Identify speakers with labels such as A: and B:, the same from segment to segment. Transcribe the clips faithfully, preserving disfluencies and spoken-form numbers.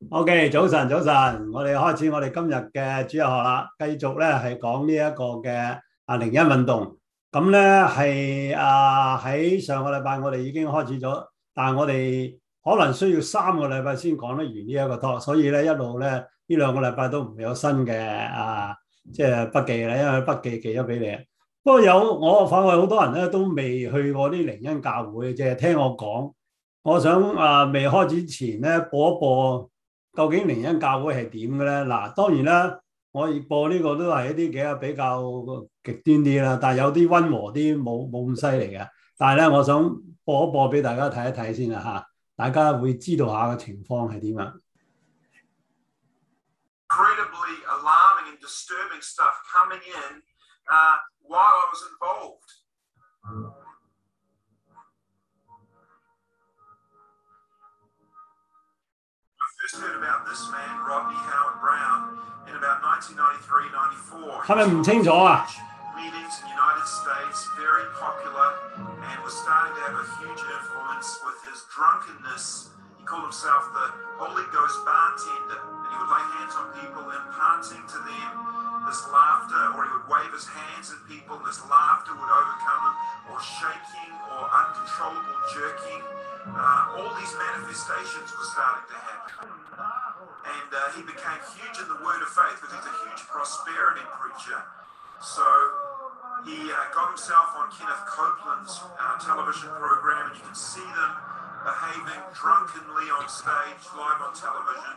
A: OK，早晨，早晨，我哋開始我哋今日嘅主日學啦，繼續咧係講呢一個嘅啊靈恩運動。咁咧係啊喺上個禮拜我哋已經開始咗，但係我哋可能需要三個禮拜先講得完呢一個 talk，所以咧一路咧呢兩個禮拜都唔會有新嘅啊即係筆記咧，因為筆記寄咗俾你。不過有我發覺好多人咧都未去過啲靈恩教會，淨係聽我講。我想啊未開始前咧播一播。究竟靈恩教會係點嘅咧？嗱，當然啦，我播呢個都係一啲幾比較極端啲啦，但係有啲溫和啲，冇冇咁犀利嘅。但係咧，我想播一播俾大家睇一睇先啦嚇，大家會知道下個情況係點啊。
B: Incredibly alarming and disturbing stuff coming in uh, while I was involved. First heard about this man, Rodney Howard Brown, in about nineteen ninety-three ninety-four.
A: 係咪唔清楚啊？
B: Meetings in the United States, very popular, and was starting to have a huge influence with his drunkenness. He called himself the Holy Ghost bartender, and he would lay hands on people, imparting to them this laughter, or he would wave his hands at people, and this laughter would overcome him, or shaking, or uncontrollable jerking. Uh, all these manifestations were starting to happen. And uh, he became huge in the word of faith because he's a huge prosperity preacher. So he uh, got himself on Kenneth Copeland's uh, television program, and you can see them behaving drunkenly on stage, live on television.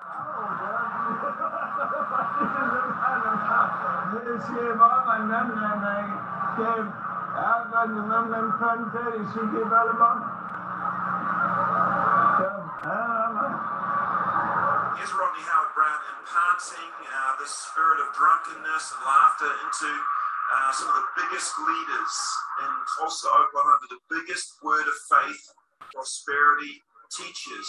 B: Here's Rodney Howard Brown imparting uh, this spirit of drunkenness and laughter into uh, some of the biggest leaders in Tulsa, Oklahoma, the biggest word of faith, prosperity teachers.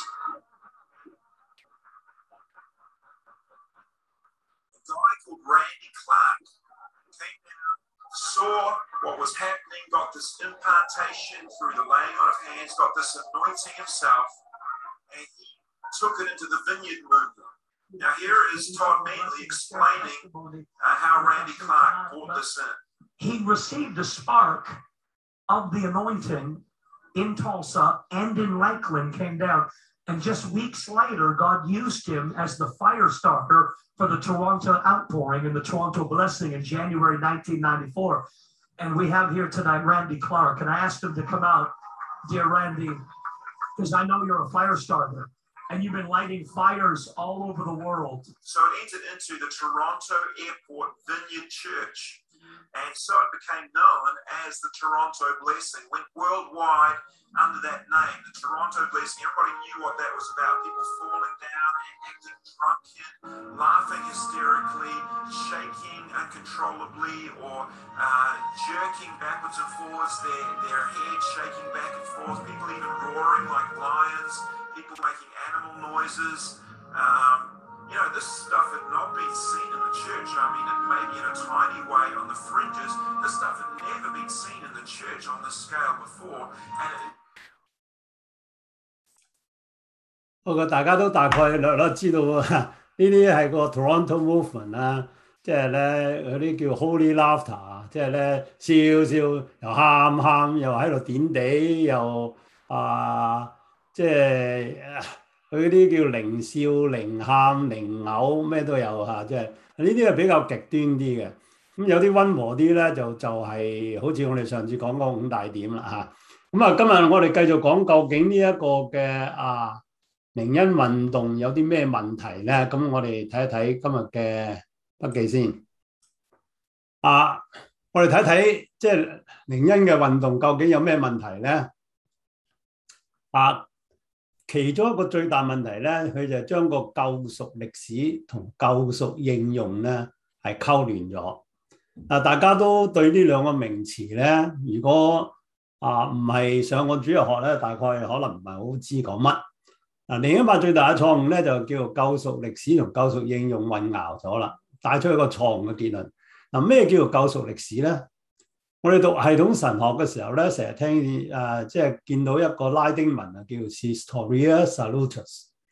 B: A guy called Randy Clark came down, saw what was happening, got this impartation through the laying on of hands, got this anointing himself, and he took it into the Vineyard movement. Now here is Todd Manley explaining uh, how Randy Clark brought this in.
C: He received a spark of the anointing in Tulsa and in Lakeland, came down. And just weeks later, God used him as the fire starter for the Toronto outpouring and the Toronto blessing in January nineteen ninety-four. And we have here tonight Randy Clark. And I asked him to come out, dear Randy, because I know you're a fire starter. And you've been lighting fires all over the world.
B: So it entered into the Toronto Airport Vineyard Church. And so it became known as the Toronto Blessing. Went worldwide under that name, the Toronto Blessing. Everybody knew what that was about. People falling down and acting drunken, laughing hysterically, shaking uncontrollably, or uh, jerking backwards and forwards, their, their heads shaking back and forth, people even roaring like lions, people making animal noises. Um, you know, this stuff had not been seen in the church. I mean, it maybe in a tiny way on the fringes. This stuff had never been seen in the church on this scale before. And it,
A: 不過大家都大概略略知道啊，呢啲係個 Toronto Movement 啦，即係咧嗰啲叫 Holy Laughter，即係咧笑笑又喊喊，又喺度點地，又啊即係佢啲叫零笑、零喊、零嘔，咩都有嚇，即係呢啲係比較極端啲嘅。咁有啲溫和啲咧，就就係、是、好似我哋上次講嗰五大點啦嚇。咁啊，今日我哋繼續講究竟呢一個嘅啊靈恩運動有啲咩問題咧？咁我哋睇一睇今日嘅筆記先。啊，我哋睇睇即係靈恩嘅運動究竟有咩問題咧？啊，其中一個最大問題咧，佢就將個救贖歷史同救贖應用咧係溝亂咗。嗱，大家都對呢兩個名詞咧，如果啊唔係上過主日學咧，大概可能唔係好知講乜。嗱，另一個最大嘅錯誤咧，就叫做救贖歷史同救贖應用混淆咗啦，帶出一個錯誤嘅結論。嗱，咩叫做救贖歷史咧？我哋讀系統神學嘅時候咧，成日聽誒、呃，即係見到一個拉丁文啊，叫 Historia Salutis。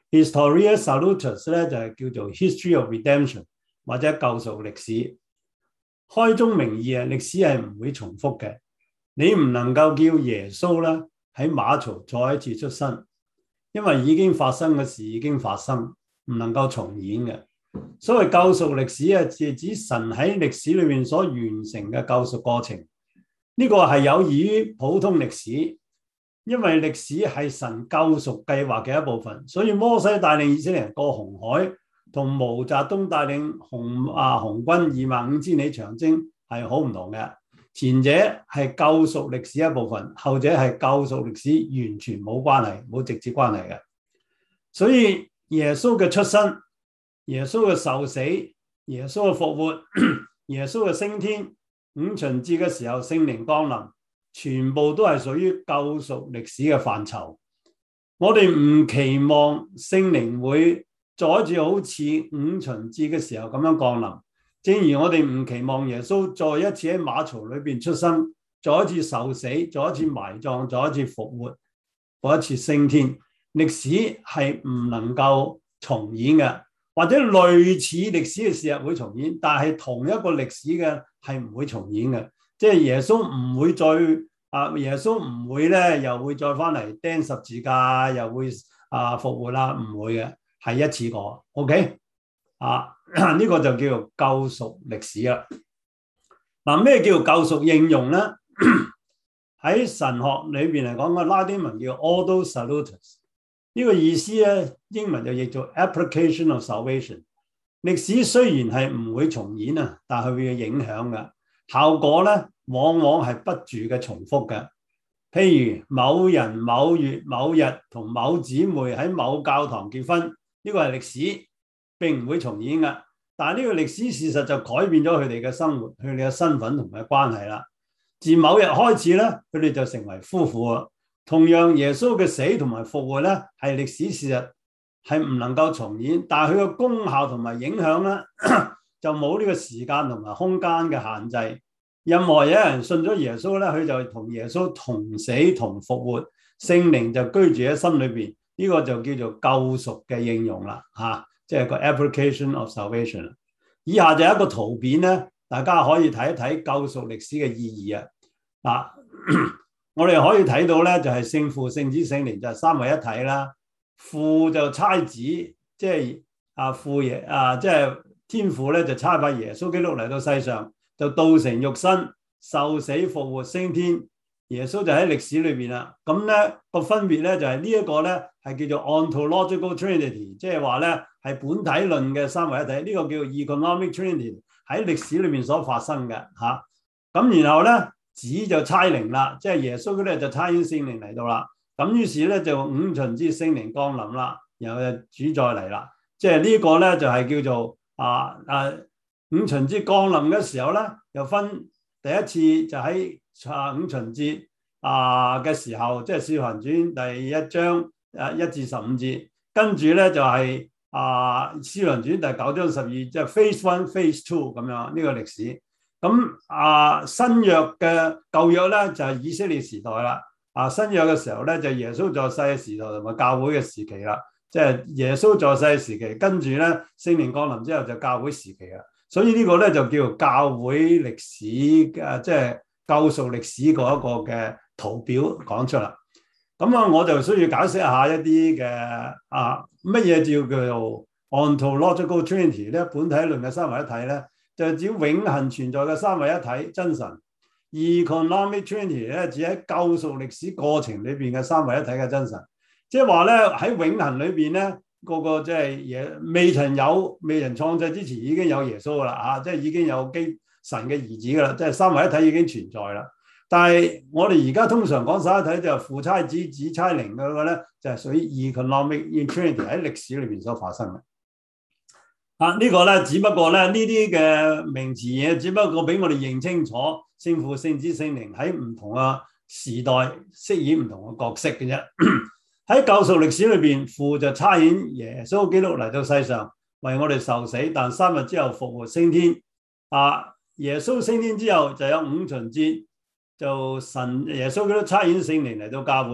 A: Historia Salutis 咧就係叫做 History of Redemption 或者救贖歷史。開宗明義啊，歷史係唔會重複嘅。你唔能夠叫耶穌咧喺馬槽再一次出生，因為已經發生嘅事已經發生，唔能夠重演嘅。所謂救贖歷史啊，係指神喺歷史裏面所完成嘅救贖過程。呢個係有異於普通歷史，因為歷史係神救贖計劃嘅一部分。所以摩西帶領以色列人過紅海，同毛澤東帶領紅啊紅軍二萬五千里長征係好唔同嘅。前者係救贖歷史一部分，後者係救贖歷史完全冇關係，冇直接關係嘅。所以耶穌嘅出生、耶穌嘅受死、耶穌嘅復活、耶穌嘅升天、五旬節嘅時候聖靈降臨，全部都係屬於救贖歷史嘅範疇。我哋唔期望聖靈會再一次好似五旬節嘅時候咁樣降臨，正如我哋唔期望耶穌再一次喺馬槽裏邊出生，再一次受死，再一次埋葬，再一次復活，再一次升天。歷史係唔能夠重演嘅，或者類似歷史嘅事會重演，但係同一個歷史嘅係唔會重演嘅。即係耶穌唔會再啊，耶穌唔會咧又會再翻嚟釘十字架，又會啊復活啦，唔會嘅。係一次過 ，OK 啊？呢、這個就叫做救贖歷史啦。嗱，咩叫救贖應用咧？喺神學裏邊嚟講嘅拉丁文叫 Ordo Salutis， 呢個意思咧，英文就譯做 Application of Salvation。歷史雖然係唔會重演啊，但係佢會有影響嘅效果咧，往往係不住嘅重複嘅。譬如某人某月某日同某姊妹喺某教堂結婚。呢個係歷史，並唔會重演嘅。但係呢個歷史事實就改變咗佢哋嘅生活、佢哋嘅身份同埋關係啦。自某日開始咧，佢哋就成為夫婦啦。同樣，耶穌嘅死同埋復活咧，係歷史事實，係唔能夠重演。但係佢嘅功效同埋影響咧，就冇呢個時間同埋空間嘅限制。任何有人信咗耶穌咧，佢就同耶穌同死同復活，聖靈就居住喺心裏邊。呢個就叫做救贖嘅應用啦，嚇、啊，即係個 application of salvation。以下就係一個圖片咧，大家可以睇一睇救贖歷史嘅意義啊。嗱，我哋可以睇到咧，就係、是、聖父、聖子、聖靈就係三位一體啦。父就差子，即係啊父爺啊，即係天父咧就差派耶穌基督嚟到世上，就道成肉身，受死復活升天。耶穌就喺歷史裏邊啦，咁咧個分別咧就係、是、呢一個咧係叫做 ontological trinity， 即係話咧係本體論嘅三位一體，呢、這個叫做 economic trinity， 喺歷史裏面所發生嘅嚇。咁、啊、然後咧子就差靈啦，即係耶穌咧就差遣聖靈嚟到啦。咁於是咧就五旬節聖靈降臨啦，然後就主再嚟啦。即係呢個咧就係、是、叫做啊啊五旬節降臨嘅時候咧，又分第一次就喺啊五旬節啊嘅時候，即係《使徒行傳》第一章啊一至十五節，跟住咧就係、是、啊《使徒行傳》第九章十二，即係 Phase One、Phase Two 咁樣呢、這個歷史。咁啊新約嘅舊約咧就係、是、以色列時代啦。啊新約嘅時候咧就耶穌在世嘅時代同埋教會嘅時期啦。即係耶穌在世嘅時期，跟住咧聖靈降臨之後就教會時期啦。所以呢個咧就叫做教會歷史嘅，即係救贖歷史嗰一個嘅圖表講出啦。咁啊，我就需要解釋一下一啲嘅啊乜嘢叫叫做 ontological trinity 咧，本體論嘅三位一體咧，就係指永恆存在嘅三位一體真神。economic trinity 咧，指喺救贖歷史過程裏邊嘅三位一體嘅真神。即係話咧喺永恆裏邊咧，個個即係嘢未曾有、未人創制之前已經有耶穌噶啦嚇，即係已經有基神嘅兒子噶啦，即係三位一體已經存在啦。但係我哋而家通常講三位一體就係父差子、子差靈嗰個咧，就係屬於 economic trinity 喺歷史裏邊所發生嘅。啊，這個、呢個咧只不過咧呢啲嘅名詞嘢，只不過俾我哋認清楚聖父、聖子、聖靈喺唔同嘅時代飾演唔同嘅角色嘅啫。喺救贖歷史裏邊，父就差遣耶穌基督嚟到世上，為我哋受死，但三日之後復活升天。啊，耶穌升天之後就有五旬節，就神耶穌基督差遣聖靈嚟到教會，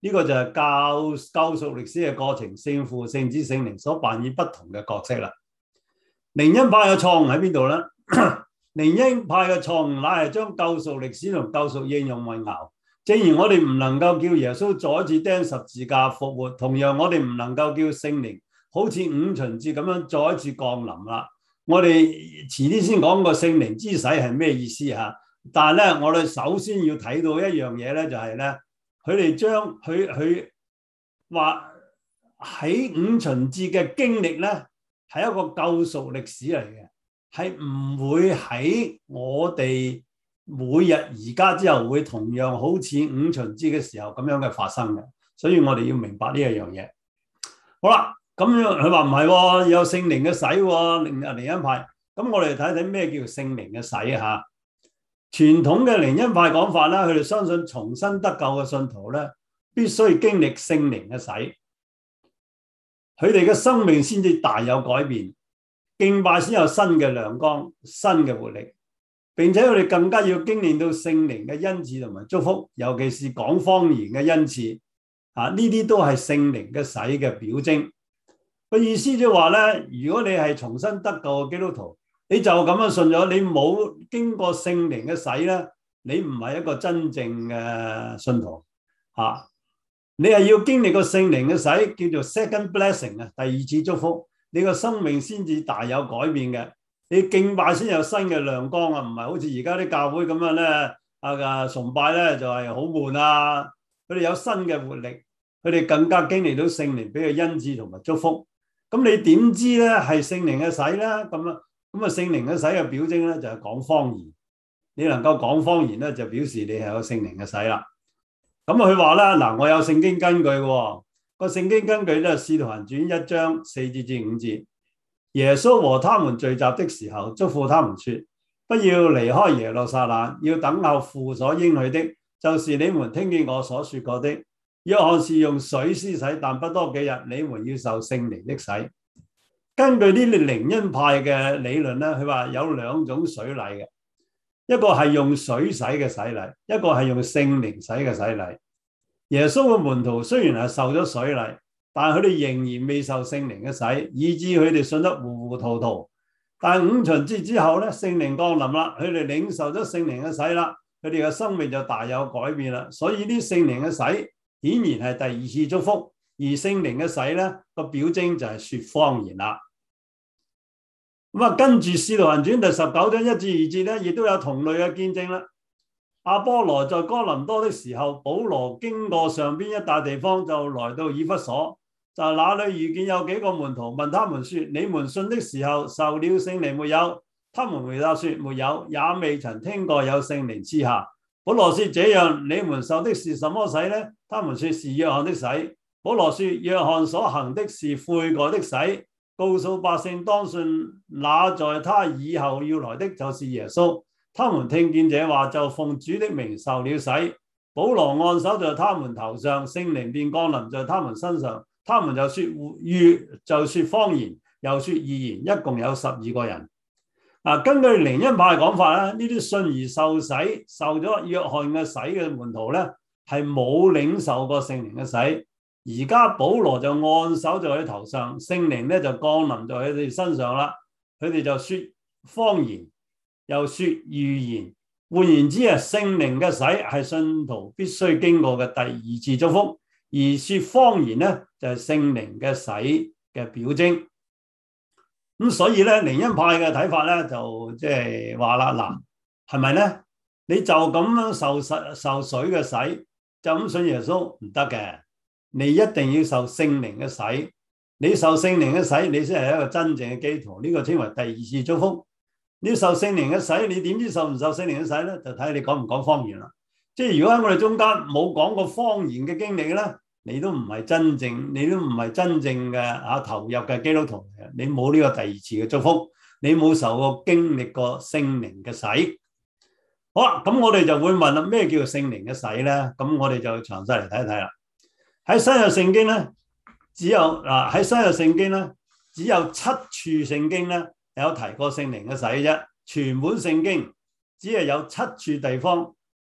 A: 呢、這個就係教救贖歷史嘅過程，聖父、聖子、聖靈所扮演不同嘅角色啦。靈恩派嘅錯誤喺邊度咧？靈恩派嘅錯誤乃係將救贖歷史同救贖應用混淆。正如我哋唔能夠叫耶穌再一次釘十字架復活，同樣我哋唔能夠叫聖靈好似五旬節咁樣再一次降臨啦。我哋遲啲先講個聖靈之洗係咩意思嚇，但係咧我哋首先要睇到一樣嘢咧，就係咧佢哋將佢佢話喺五旬節嘅經歷咧係一個救贖歷史嚟嘅，係唔會喺我哋每日而家之後會同樣好似五旬節嘅時候咁樣嘅發生嘅，所以我哋要明白呢一樣嘢。好啦，咁樣佢話唔係喎，有聖靈嘅洗喎，靈靈恩派。咁我哋睇睇咩叫聖靈嘅洗嚇。傳統嘅靈恩派講法咧，佢哋相信重新得救嘅信徒咧，必須要經歷聖靈嘅洗，佢哋嘅生命先至大有改變，敬拜先有新嘅亮光、新嘅活力。並且我哋更加要經驗到聖靈嘅恩賜同埋祝福，尤其是講方言嘅恩賜，啊呢啲都係聖靈嘅洗嘅表徵。個意思即係話咧，如果你係重新得救嘅基督徒，你就咁樣信咗，你冇經過聖靈嘅洗咧，你唔係一個真正嘅信徒。啊，你係要經歷個聖靈嘅洗，叫做 second blessing 啊，第二次祝福，你個生命先至大有改變嘅。你敬拜先有新嘅亮光啊，唔係好似而家啲教會咁樣咧，啊崇拜咧就係好悶啊。佢哋有新嘅活力，佢哋更加經歷到聖靈俾佢恩賜同埋祝福。咁你點知咧係聖靈嘅洗咧？咁啊咁啊聖靈嘅洗嘅表徵咧就係講方言。你能夠講方言咧，就表示你係有聖靈嘅洗啦。咁佢話咧嗱，我有聖經根據嘅喎，個聖經根據咧《使徒行傳》一章四節至五節。耶穌和他們聚集的時候，囑咐他們說：不要離開耶路撒冷，要等候父所應許的，就是你們聽見我所說過的。約翰是用水施洗，但不多幾日，你們要受聖靈的洗。根據呢啲靈恩派嘅理論咧，佢話有兩種水禮嘅，一個係用水洗嘅洗禮，一個係用聖靈洗嘅洗禮。耶穌嘅門徒雖然係受咗水禮，但係佢哋仍然未受聖靈嘅洗，以致佢哋信得糊糊塗塗。但係五旬節之後咧，聖靈降臨啦，佢哋領受咗聖靈嘅洗啦，佢哋嘅生命就大有改變啦。所以呢聖靈嘅洗顯然係第二次祝福，而聖靈嘅洗咧個表徵就係說方言啦。咁啊，跟住《使徒行傳》第十九章一至二節咧，亦都有同類嘅見證啦。阿波羅在哥林多的時候，保羅經過上邊一帶地方，就來到以弗所。就那裏遇見有幾個門徒，問他們說：你們信的時候受了聖靈沒有？他們回答說：沒有，也未曾聽過有聖靈賜下。保羅說：這樣你們受的是什麼洗呢？他們說是約翰的洗。保羅說：約翰所行的是悔改的洗，告訴百姓當信那在他以後要來的就是耶穌。他們聽見這話，就奉主的名受了洗。保羅按手在他們頭上，聖靈便降臨在他們身上。他們就說預就說方言，又說異言，一共有十二個人。啊，根據靈恩派講法咧，呢啲信而受洗、受咗約翰嘅洗嘅門徒咧，係冇領受過聖靈嘅洗。而家保羅就按手在佢頭上，聖靈咧就降臨在佢哋身上啦。佢哋就說方言，又說預言。換言之啊，聖靈嘅洗係信徒必須經過嘅第二次祝福。而說方言咧，就係聖靈嘅洗嘅表徵。咁所以咧，靈恩派嘅睇法咧，就即係話啦，嗱，係咪咧？你就咁樣受洗受水嘅洗，就咁信耶穌唔得嘅。你一定要受聖靈嘅洗。你受聖靈嘅洗，你先係一個真正嘅基督徒。呢個稱為第二次祝福。你受聖靈嘅洗，你點知受唔受聖靈嘅洗咧？就睇你講唔講方言啦。即係如果喺我哋中間冇講過方言嘅經歷咧，你都唔係真正，你都唔係真正嘅啊投入嘅基督徒嘅，你冇呢個第二次嘅祝福，你冇受過經歷過聖靈嘅洗。好啦，咁我哋就會問啦，咩叫做聖靈嘅洗咧？咁我哋就詳細嚟睇一睇啦。喺新約聖經咧，只有嗱喺新約聖經咧，只有七處聖經咧有提過聖靈嘅洗啫。全本聖經只係有七處地方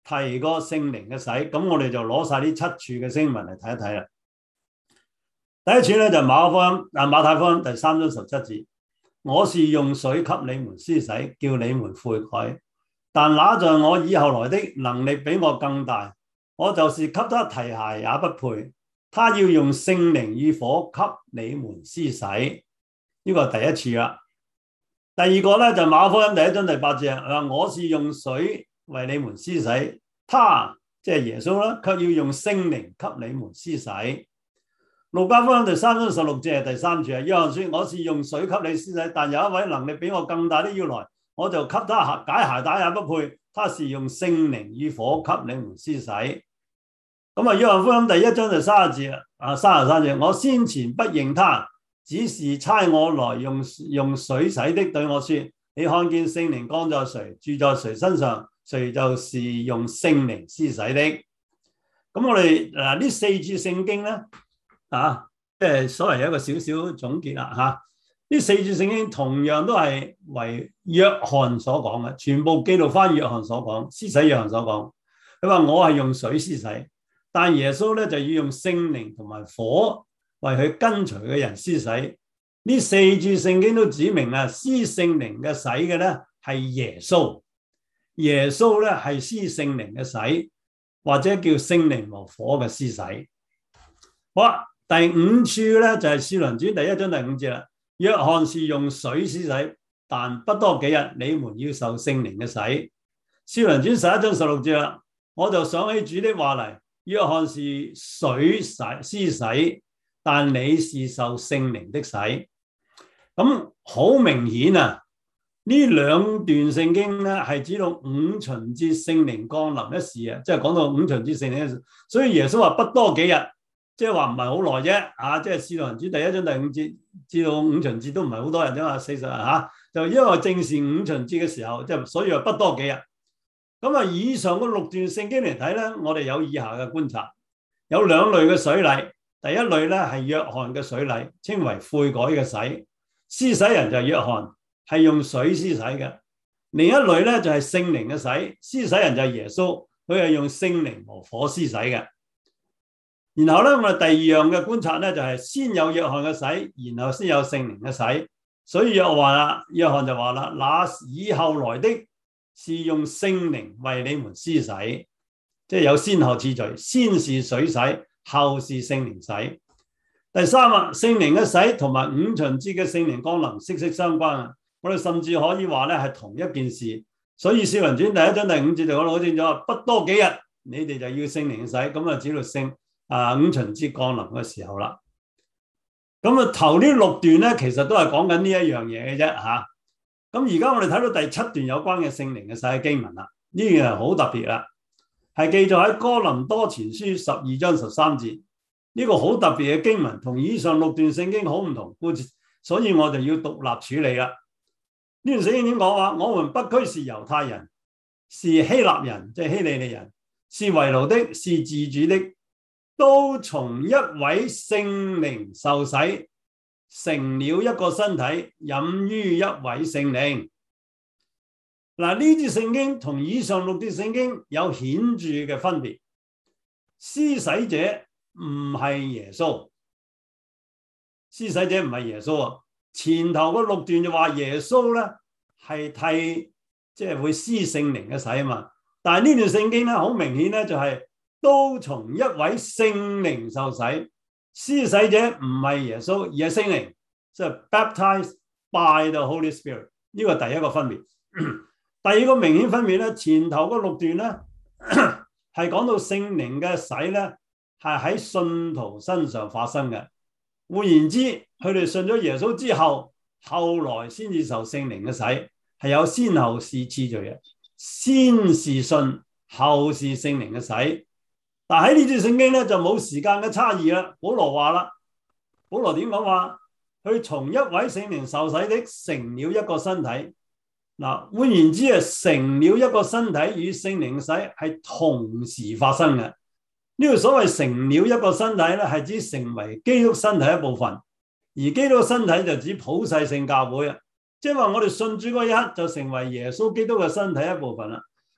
A: 提過聖靈嘅洗，咁我哋就攞晒呢七處嘅經文嚟睇一睇啦。第一處咧就馬可福音啊馬太福音第三章十七節，我是用水給你們施洗，叫你們悔改。但那在我以後來的能力比我更大，我就是給他提鞋也不配。他要用聖靈與火給你們施洗。呢個係第一處啦。第二個咧就馬可福音第一章第八節，我是用水為你們施洗，他即係耶穌啦，卻要用聖靈給你們施洗。路加福音第三章十六節第三處，約翰說，我是用水給你施洗，但有一位能力比我更大的要來，我就給他解鞋帶也不配。他是用聖靈與火給你們施洗。咁啊，約翰福音第一章就三十節啊，三十三節，我先前不認他，只是差我來用用水洗的，對我說，你看見聖靈降在誰，住在誰身上，誰就是用聖靈施洗的。咁我哋嗱呢四處聖經咧啊，即係所謂有一個少少總結啦嚇。呢四處聖經同樣都係為約翰所講嘅，全部記錄翻約翰所講，施洗約翰所講。佢話我係用水施洗，但耶穌咧就要用聖靈同埋火為佢跟隨嘅人施洗。呢四處聖經都指明啊，施聖靈嘅洗嘅咧係耶穌，耶穌咧係施聖靈嘅洗，或者叫聖靈和火嘅施洗。好啦，第五處咧就係使徒行傳第一章第五節啦。約翰是用水施洗，但不多幾日，你們要受聖靈嘅洗。使徒行傳十一章十六節啦，我就想起主的話嚟，約翰是水洗施洗，但你是受聖靈的洗。咁好明顯啊，呢兩段聖經咧係指到五旬節聖靈降臨一事啊，即係講到五旬節聖靈一事。所以耶穌話不多幾日，即係話唔係好耐啫啊！即係使徒行傳第一章第五節至到五旬節都唔係好多人啫嘛，四十日嚇，就因為正是五旬節嘅時候，即係所以話不多幾日。咁啊，以上嗰六段聖經嚟睇咧，我哋有以下嘅觀察，有兩類嘅水禮。第一類咧係約翰嘅水禮，稱為悔改嘅洗。施洗人就係約翰，係用水施洗嘅。另一類咧就係聖靈嘅洗，施洗人就係耶穌，佢係用聖靈和火施洗嘅。然後咧，我哋第二樣嘅觀察咧就係先有約翰嘅洗，然後先有聖靈嘅洗。所以約話啦，約翰就話啦，那以後來的是用聖靈為你們施洗，即係有先後次序，先是水洗，後是聖靈洗。第三啊，聖靈嘅洗同埋五旬節嘅聖靈降臨息息相關啊！我哋甚至可以話咧係同一件事。所以《使徒行傳》第一章第五節就講得好清楚，不多幾日，你哋就要聖靈嘅洗，咁啊，指到聖啊五旬節降臨嘅時候啦。咁啊，頭呢六段咧，其實都係講緊呢一樣嘢嘅啫嚇。咁而家我哋睇到第七段有關嘅聖靈嘅洗嘅經文啦，呢樣係好特別啦，係記載喺哥林多前書十二章十三節。呢個好特別嘅經文，同以上六段聖經好唔同，所以我就要獨立處理啦。呢段聖經點講話？我們不拘是猶太人，是希臘人，即係希利尼人，是為奴的，是自主的，都從一位聖靈受洗，成了一個身體，飲於一位聖靈。嗱，呢節聖經同以上六節聖經有顯著嘅分別。施洗者唔係耶穌，施洗者唔係耶穌啊！前頭嗰六段就話耶穌咧係替即係會施聖靈嘅洗啊嘛，但係呢段聖經咧好明顯咧就係都從一位聖靈受洗，施洗者唔係耶穌而係聖靈，即係 baptized by the Holy Spirit。呢個係第一個分別。第二個明顯分別咧，前頭嗰六段咧係講到聖靈嘅洗咧。係喺信徒身上發生嘅。換言之，佢哋信咗耶穌之後，後來先至受聖靈嘅洗，係有先後次序嘅。先是信，後是聖靈嘅洗。但喺呢節聖經咧就冇時間嘅差異啦。保羅話啦，保羅點講話？佢從一位聖靈受洗的，成了一個身體。嗱，換言之啊，成了一個身體與聖靈嘅洗係同時發生嘅。呢個所謂成了一個身體咧，係指成為基督身體一部分，而基督身體就指普世性教會啊，即係話我哋信主嗰一刻就成為耶穌基督嘅身體一部分啦。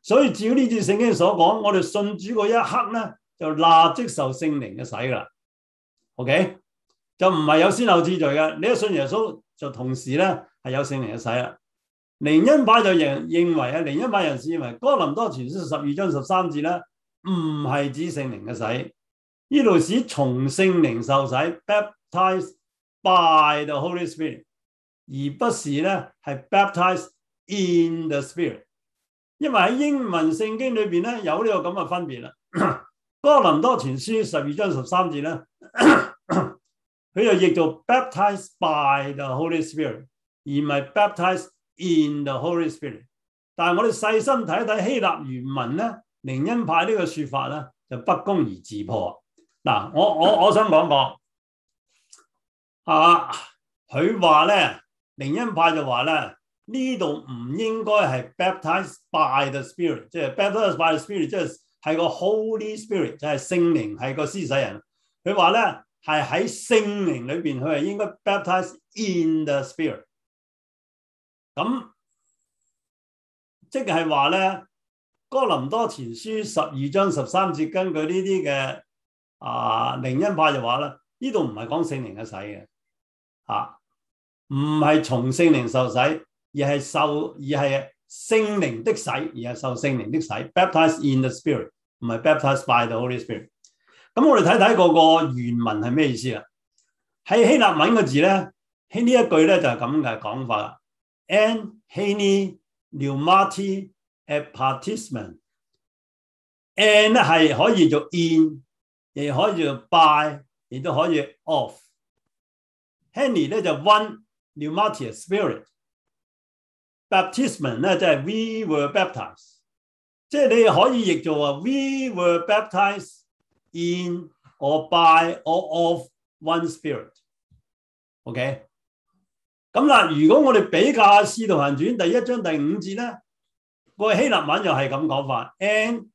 A: 所以照呢節聖經所講，我哋信主嗰一刻咧，就立即受聖靈嘅洗噶啦。OK， 就唔係有先後次序嘅。你一信耶穌就同時咧係有聖靈嘅洗啦。靈恩派就認認為啊，靈恩派人士認為哥林多前書十二章十三節咧唔係指聖靈嘅洗，呢度指從聖靈受洗 baptized by the Holy Spirit， 而不是咧係 baptized in the Spirit。因為喺英文聖經裏邊咧有呢個咁嘅分別啦。哥林多前書十二章十三節咧，佢就譯做 baptized by the Holy Spirit， 而唔係 baptized in the Holy Spirit。但係我哋細心睇一睇希臘原文咧，靈恩派呢個說法咧就不攻而自破。嗱，我我我想講講啊，佢話咧靈恩派就話咧。呢度唔應該係 baptized by the Spirit， 即係 baptized by the Spirit， 即係係個 Holy Spirit， 就係聖靈係個施洗人。佢話咧係喺聖靈裏邊，佢係應該 baptized in the Spirit。咁即係話咧，哥林多前書十二章十三節，根據呢啲嘅啊靈恩派就話啦，呢度唔係講聖靈嘅洗嘅，嚇唔係從聖靈受洗。而係受，而係聖靈的洗，而係受聖靈的洗 ，baptized in the Spirit， 唔係 baptized by the Holy Spirit。咁我哋睇睇個個原文係咩意思啦？喺希臘文嘅字咧，喺呢一句咧就係咁嘅講法啦。En heni pneumati baptismen， en 咧係可以做 in， 亦可以做 by， 亦都可以 of。heni 咧就 one pneumati spirit。Baptism 咧，即係 we were baptized， 即係你可以譯做啊 we were baptized in or by or of one spirit。OK， 咁啦，如果我哋比較下《使徒行傳》第一章第五節咧，個希臘文又係咁講法 ，en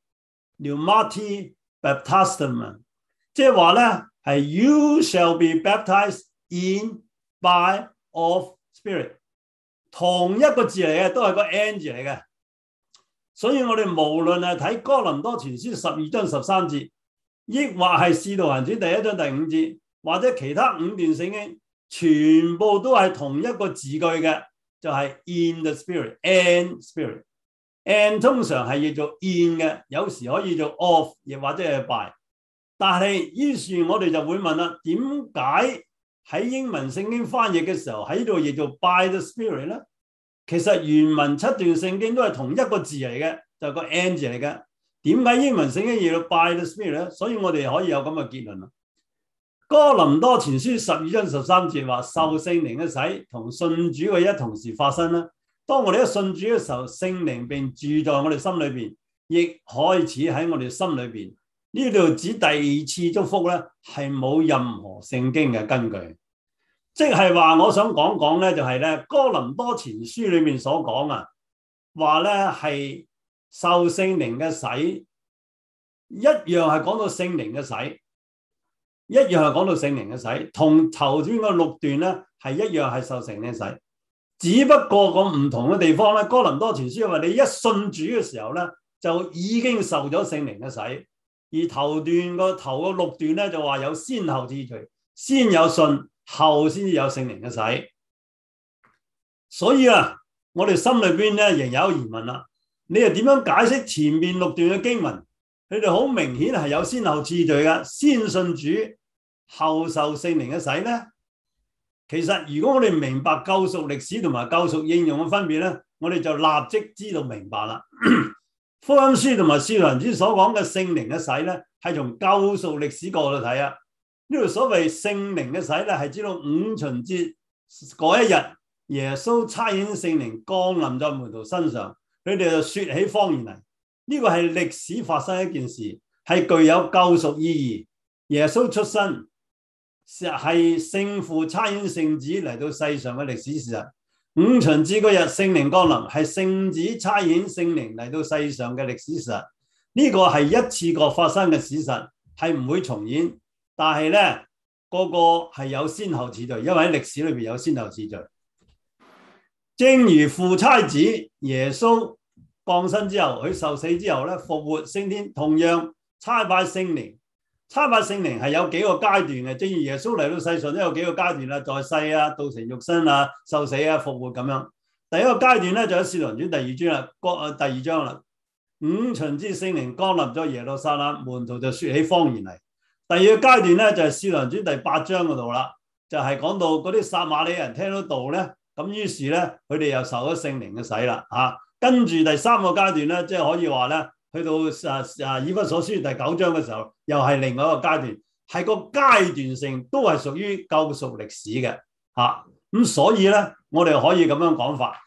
A: pneumati baptismen， 即係話咧係 you shall be baptized in by of spirit。同一個字嚟嘅，都係個 N 字嚟嘅，所以我哋無論係睇哥林多前書十二章十三節，抑或係使徒行傳第一章第五節，或者其他五段聖經，全部都係同一個字句嘅，就係、是、in the spirit，and spirit，and 通常係譯做 in 嘅，有時可以做 of， 亦或者係 by。但係於是我哋就會問啦，點解喺英文聖經翻譯嘅時候喺度譯做 by the Spirit 咧？其實原文七段聖經都係同一個字嚟嘅，就係個 N 字嚟嘅。點解英文聖經譯到 by the Spirit 咧？所以我哋可以有咁嘅結論啦。哥林多前書十二章十三節話，受聖靈嘅洗同信主嘅一同時發生啦。當我哋一信主嘅時候，聖靈並住在我哋心裏邊，亦開始喺我哋心裏邊。呢度指第二次祝福咧，係冇任何聖經嘅根據，即係話我想講講咧，就係咧哥林多前書裏面所講啊，話咧係受聖靈嘅洗，一樣係講到聖靈嘅洗，一樣係講到聖靈嘅洗，同頭先嗰六段咧係一樣係受聖靈嘅洗，只不過個唔同嘅地方咧，哥林多前書話你一信主嘅時候咧，就已經受咗聖靈嘅洗。而頭段個頭個六段咧就話有先後次序，先有信，後先至有聖靈嘅洗。所以啊，我哋心裏邊咧仍有疑問啦。你又點樣解釋前面六段嘅經文？佢哋好明顯係有先後次序嘅，先信主，後受聖靈嘅洗咧。其實如果我哋明白救贖歷史同埋救贖應用嘅分別咧，我哋就立即知道明白啦。福音書同埋使徒行傳所講嘅聖靈嘅洗咧，係從救贖歷史角度睇啊。呢度所謂聖靈嘅洗咧，係知道五旬節嗰一日，耶穌差遣聖靈降臨在門徒身上，佢哋就說起方言嚟。呢個係歷史發生一件事，係具有救贖意義。耶穌出生係聖父差遣聖子嚟到世上嘅歷史事實。五旬節嗰日聖靈降臨，係聖子差遣聖靈嚟到世上嘅歷史事實。呢個係一次過發生嘅事實，係唔會重演。但係咧，個個係有先後次序，因為喺歷史裏邊有先後次序。正如父差子耶穌降生之後，佢受死之後咧復活升天，同樣差派聖靈。差派聖靈係有幾個階段嘅，正如耶穌嚟到世上都有幾個階段啦，在世啊、道成肉身啊、受死啊、復活咁樣。第一個階段咧就喺《使徒行傳》第二章啦，個第二章啦。五旬節聖靈降臨咗耶路撒冷，門徒就説起方言嚟。第二個階段咧就係《使徒行傳》第八章嗰度啦，就係、是、講到嗰啲撒瑪利人聽到道咧，咁於是咧佢哋又受咗聖靈嘅洗啦嚇。跟住第三個階段咧，即係可以話咧。去到啊啊以弗所書第九章嘅時候，又係另外一個階段，係個階段性都係屬於救贖歷史嘅嚇。咁、啊、所以咧，我哋可以咁樣講法。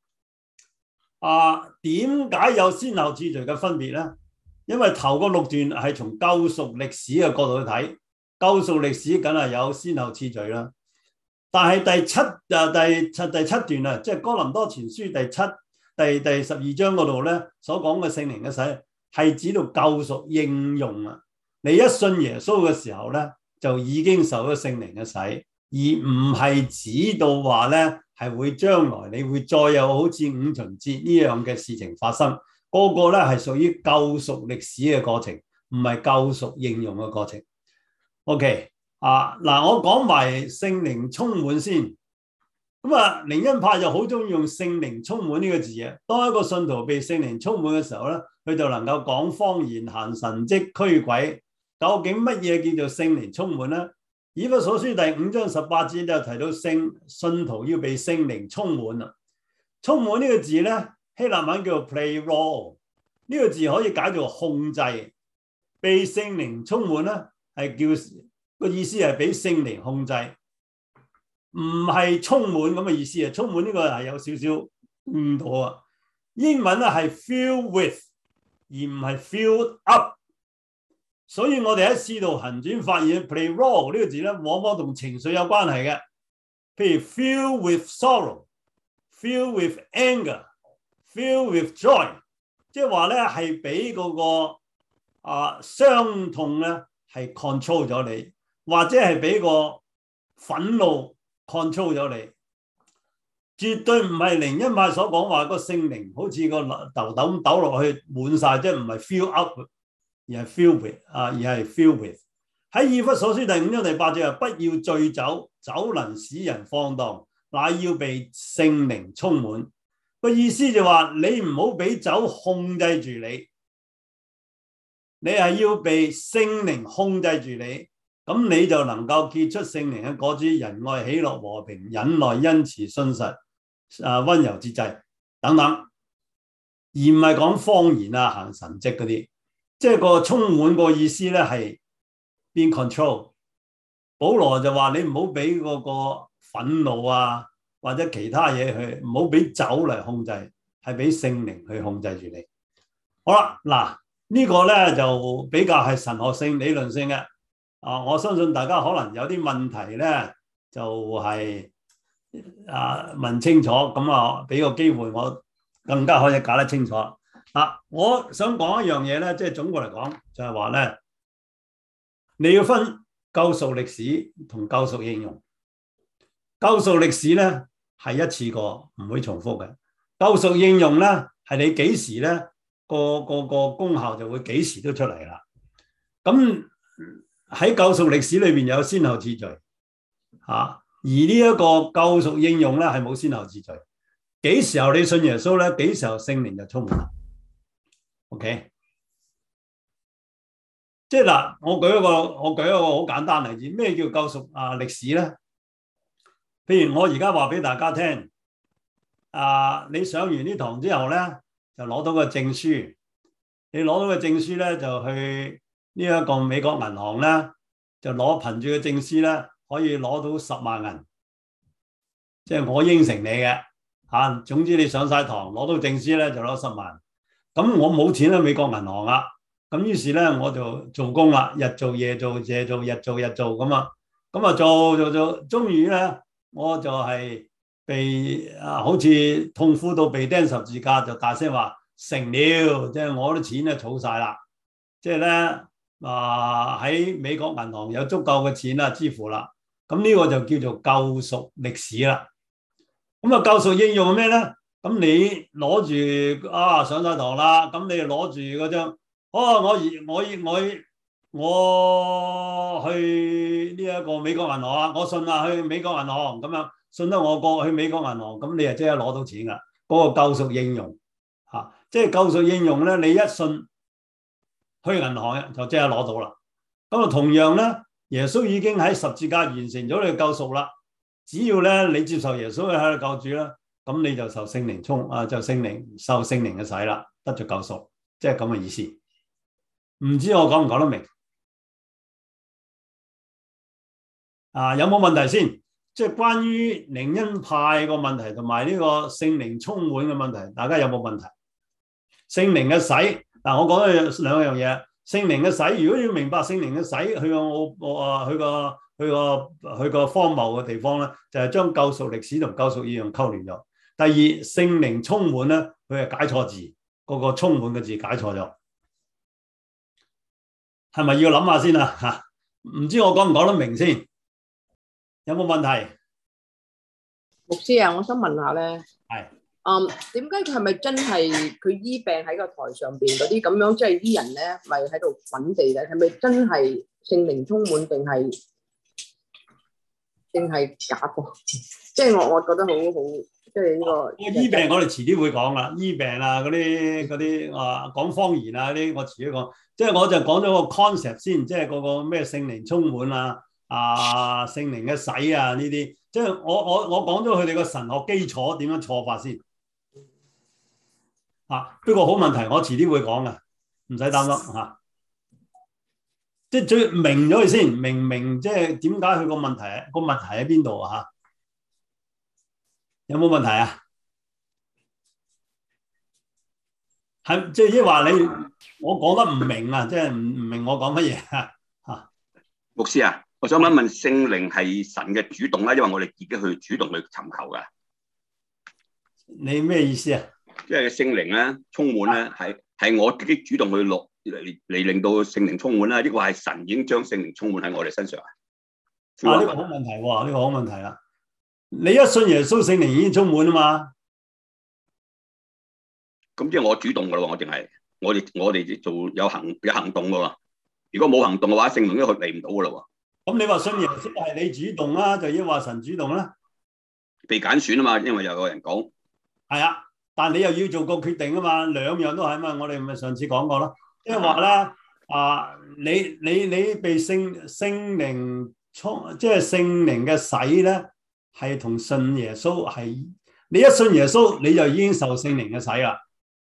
A: 啊，點解有先後次序嘅分別咧？因為頭嗰六段係從救贖歷史嘅角度去睇，救贖歷史梗係有先後次序啦。但係第七啊第七第七段啊，即係哥林多前書第七。第第十二章嗰度咧所講嘅聖靈嘅洗係指到救贖應用啊！你一信耶穌嘅時候咧，就已經受咗聖靈嘅洗，而唔係指到話咧係會將來你會再有好似五旬節呢樣嘅事情發生。嗰個咧係屬於救贖歷史嘅過程，唔係救贖應用嘅過程。OK 啊，嗱，我講埋聖靈充滿先。咁啊，靈恩派就好中意用聖靈充滿呢個字啊。當一個信徒被聖靈充滿嘅時候咧，佢就能夠講方言、行神蹟、驅鬼。究竟乜嘢叫做聖靈充滿咧？以弗所書第五章十八節就提到聖信徒要被聖靈充滿啊。充滿呢個字咧，希臘文叫做 pleroo， 呢個字可以解做控制。被聖靈充滿咧，係叫個意思係俾聖靈控制。唔係充滿咁嘅意思啊！充滿呢個係有少少誤導啊。英文咧係 fill with， 而唔係 fill up。所以我哋喺使徒行傳發現 pleroo 呢個字咧，往往同情緒有關係嘅。譬如 fill with sorrow、fill with anger、fill with joy， 即係話咧係俾嗰個啊傷痛咧係 control 咗你，或者係俾個憤怒control 咗你，絕對唔係靈恩派所講話個聖靈好似個豆豆咁倒落去滿晒，即係唔係 fill up， 而係 fill with 啊，而係 fill with。喺以弗所書第五章第八節啊，不要醉酒，酒能使人放蕩，乃要被聖靈充滿。個意思就話你唔好俾酒控制住你，你係要被聖靈控制住你。咁你就能夠結出聖靈嘅果子，仁愛、喜樂、和平、忍耐、恩慈、信實、啊溫柔、節制等等，而唔係講方言啊、行神蹟嗰啲。即係個充滿個意思咧係變 control。保羅就話你唔好俾嗰個憤怒啊或者其他嘢去，唔好俾酒嚟控制，係俾聖靈去控制住你。好啦，嗱呢個咧就比較係神學性、理論性嘅。啊！我相信大家可能有啲問題咧，就係、是、啊問清楚，咁啊俾個機會我更加可以搞得清楚。啊！我想講一樣嘢咧，即係總括嚟講，就係話咧，你要分救贖歷史同救贖應用。救贖歷史咧係一次過，唔會重複嘅。救贖應用咧係你幾時咧個個個功效就會幾時都出嚟啦。咁喺救贖歷史裏邊有先後次序，嚇、啊，而呢一個救贖應用咧係冇先後次序。幾時候你信耶穌咧？幾時候聖靈就充滿啦。OK， 即係嗱，我舉一個我舉一個好簡單例子，咩叫救贖啊歷史咧？譬如我而家話俾大家聽，啊，你上完呢堂之後咧，就攞到個證書，你攞到個證書咧就去呢一個美國銀行咧，就攞憑住個證書咧，可以攞到十萬銀，即係我應承你嘅嚇。總之你上晒堂攞到證書咧，就攞十萬。咁我冇錢喺美國銀行啦，咁於是咧我就做工啦，日做夜做夜做日做日做咁啊，咁啊做做做，終於咧我就係被啊好似痛苦到被釘十字架，就大聲話成了，即係我啲錢咧儲晒啦，即係咧啊喺美國銀行有足夠嘅錢啦支付啦，咁呢個就叫做救贖歷史啦。咁啊救贖應用係咩咧？ 咁你攞住啊上晒堂啦，咁你就攞住嗰張，哦，我我我我去呢一個美國銀行啊，我信啊去美國銀行咁樣，信得我過去美國銀行，咁你就即刻攞到錢噶，嗰、那個救贖應用嚇、啊，即係救贖應用咧，你一信去銀行就即刻攞到啦。咁啊同樣咧，耶穌已經喺十字架完成咗你嘅救贖啦，只要咧你接受耶穌喺度救主啦。咁你就受聖靈沖啊，就聖靈受聖靈嘅洗啦，得着救贖，即係咁嘅意思。唔知我講唔講得明？啊，有冇問題先？即係關於靈恩派個問題同埋呢個聖靈充滿嘅問題，大家有冇問題？聖靈嘅洗，嗱、啊，我講咗兩樣嘢。聖靈嘅洗，如果要明白聖靈嘅洗，佢個我我啊，佢個佢個佢個荒謬嘅地方咧，就係、是、將救贖歷史同救贖意象溝亂咗。第二，聖靈充滿咧，佢係解錯字，個個充滿嘅字解錯咗，係咪要諗下先啊？吓，唔知我講唔講得明先？有冇問題？
D: 牧師啊，我想問下咧，
A: 係，
D: 嗯，點解佢係咪真係佢醫病喺個台上邊嗰啲咁樣，即係啲人咧，咪喺度揾地咧？係咪真係聖靈充滿定係定係假貨？即係我我覺得好好。即係呢個
A: 醫病，我哋遲啲會講啦。醫病啊，嗰啲嗰啲啊，講方言啊，啲我遲啲講。即係我就講咗個 concept 先，即係嗰個咩聖靈充滿啊，啊聖靈嘅洗啊呢啲。即係我我我講咗佢哋個神學基礎點樣錯法先。啊，不過好問題，我遲啲會講嘅，唔使擔心嚇、啊。即係最明咗佢先，明明即係點解佢個問題個問題喺邊度啊？嚇？有冇問題啊？係即係即係話你我講得唔明啊，即係唔唔明我講乜嘢啊？吓，
E: 牧師啊，我想問一問，聖靈係神嘅主動啦，因為我哋自己去主動去尋求噶。
A: 你咩意思啊？
E: 即係聖靈咧充滿咧，係係我自己主動去落嚟嚟令到聖靈充滿啦，呢個係神已經將聖靈充滿喺我哋身上啊？
A: 啊，呢個好問題喎，呢個好問題啦。你一信耶穌，聖靈已經充滿啊嘛。
E: 咁即係我主動噶咯，我淨係我哋我哋做有行有行動噶喎。如果冇行動嘅話，聖靈都嚟唔到噶咯。
A: 咁你話信耶穌係你主動啦，就已經話神主動啦。被
E: 揀選啊嘛，因為有個人講。
A: 係啊，但你又要做個決定啊嘛，兩樣都係啊嘛。我哋咪上次講過咯，即係話咧啊，你你你被聖聖靈充，即係聖靈嘅洗咧。係同信耶穌係，你一信耶穌你就已經受聖靈嘅洗啦。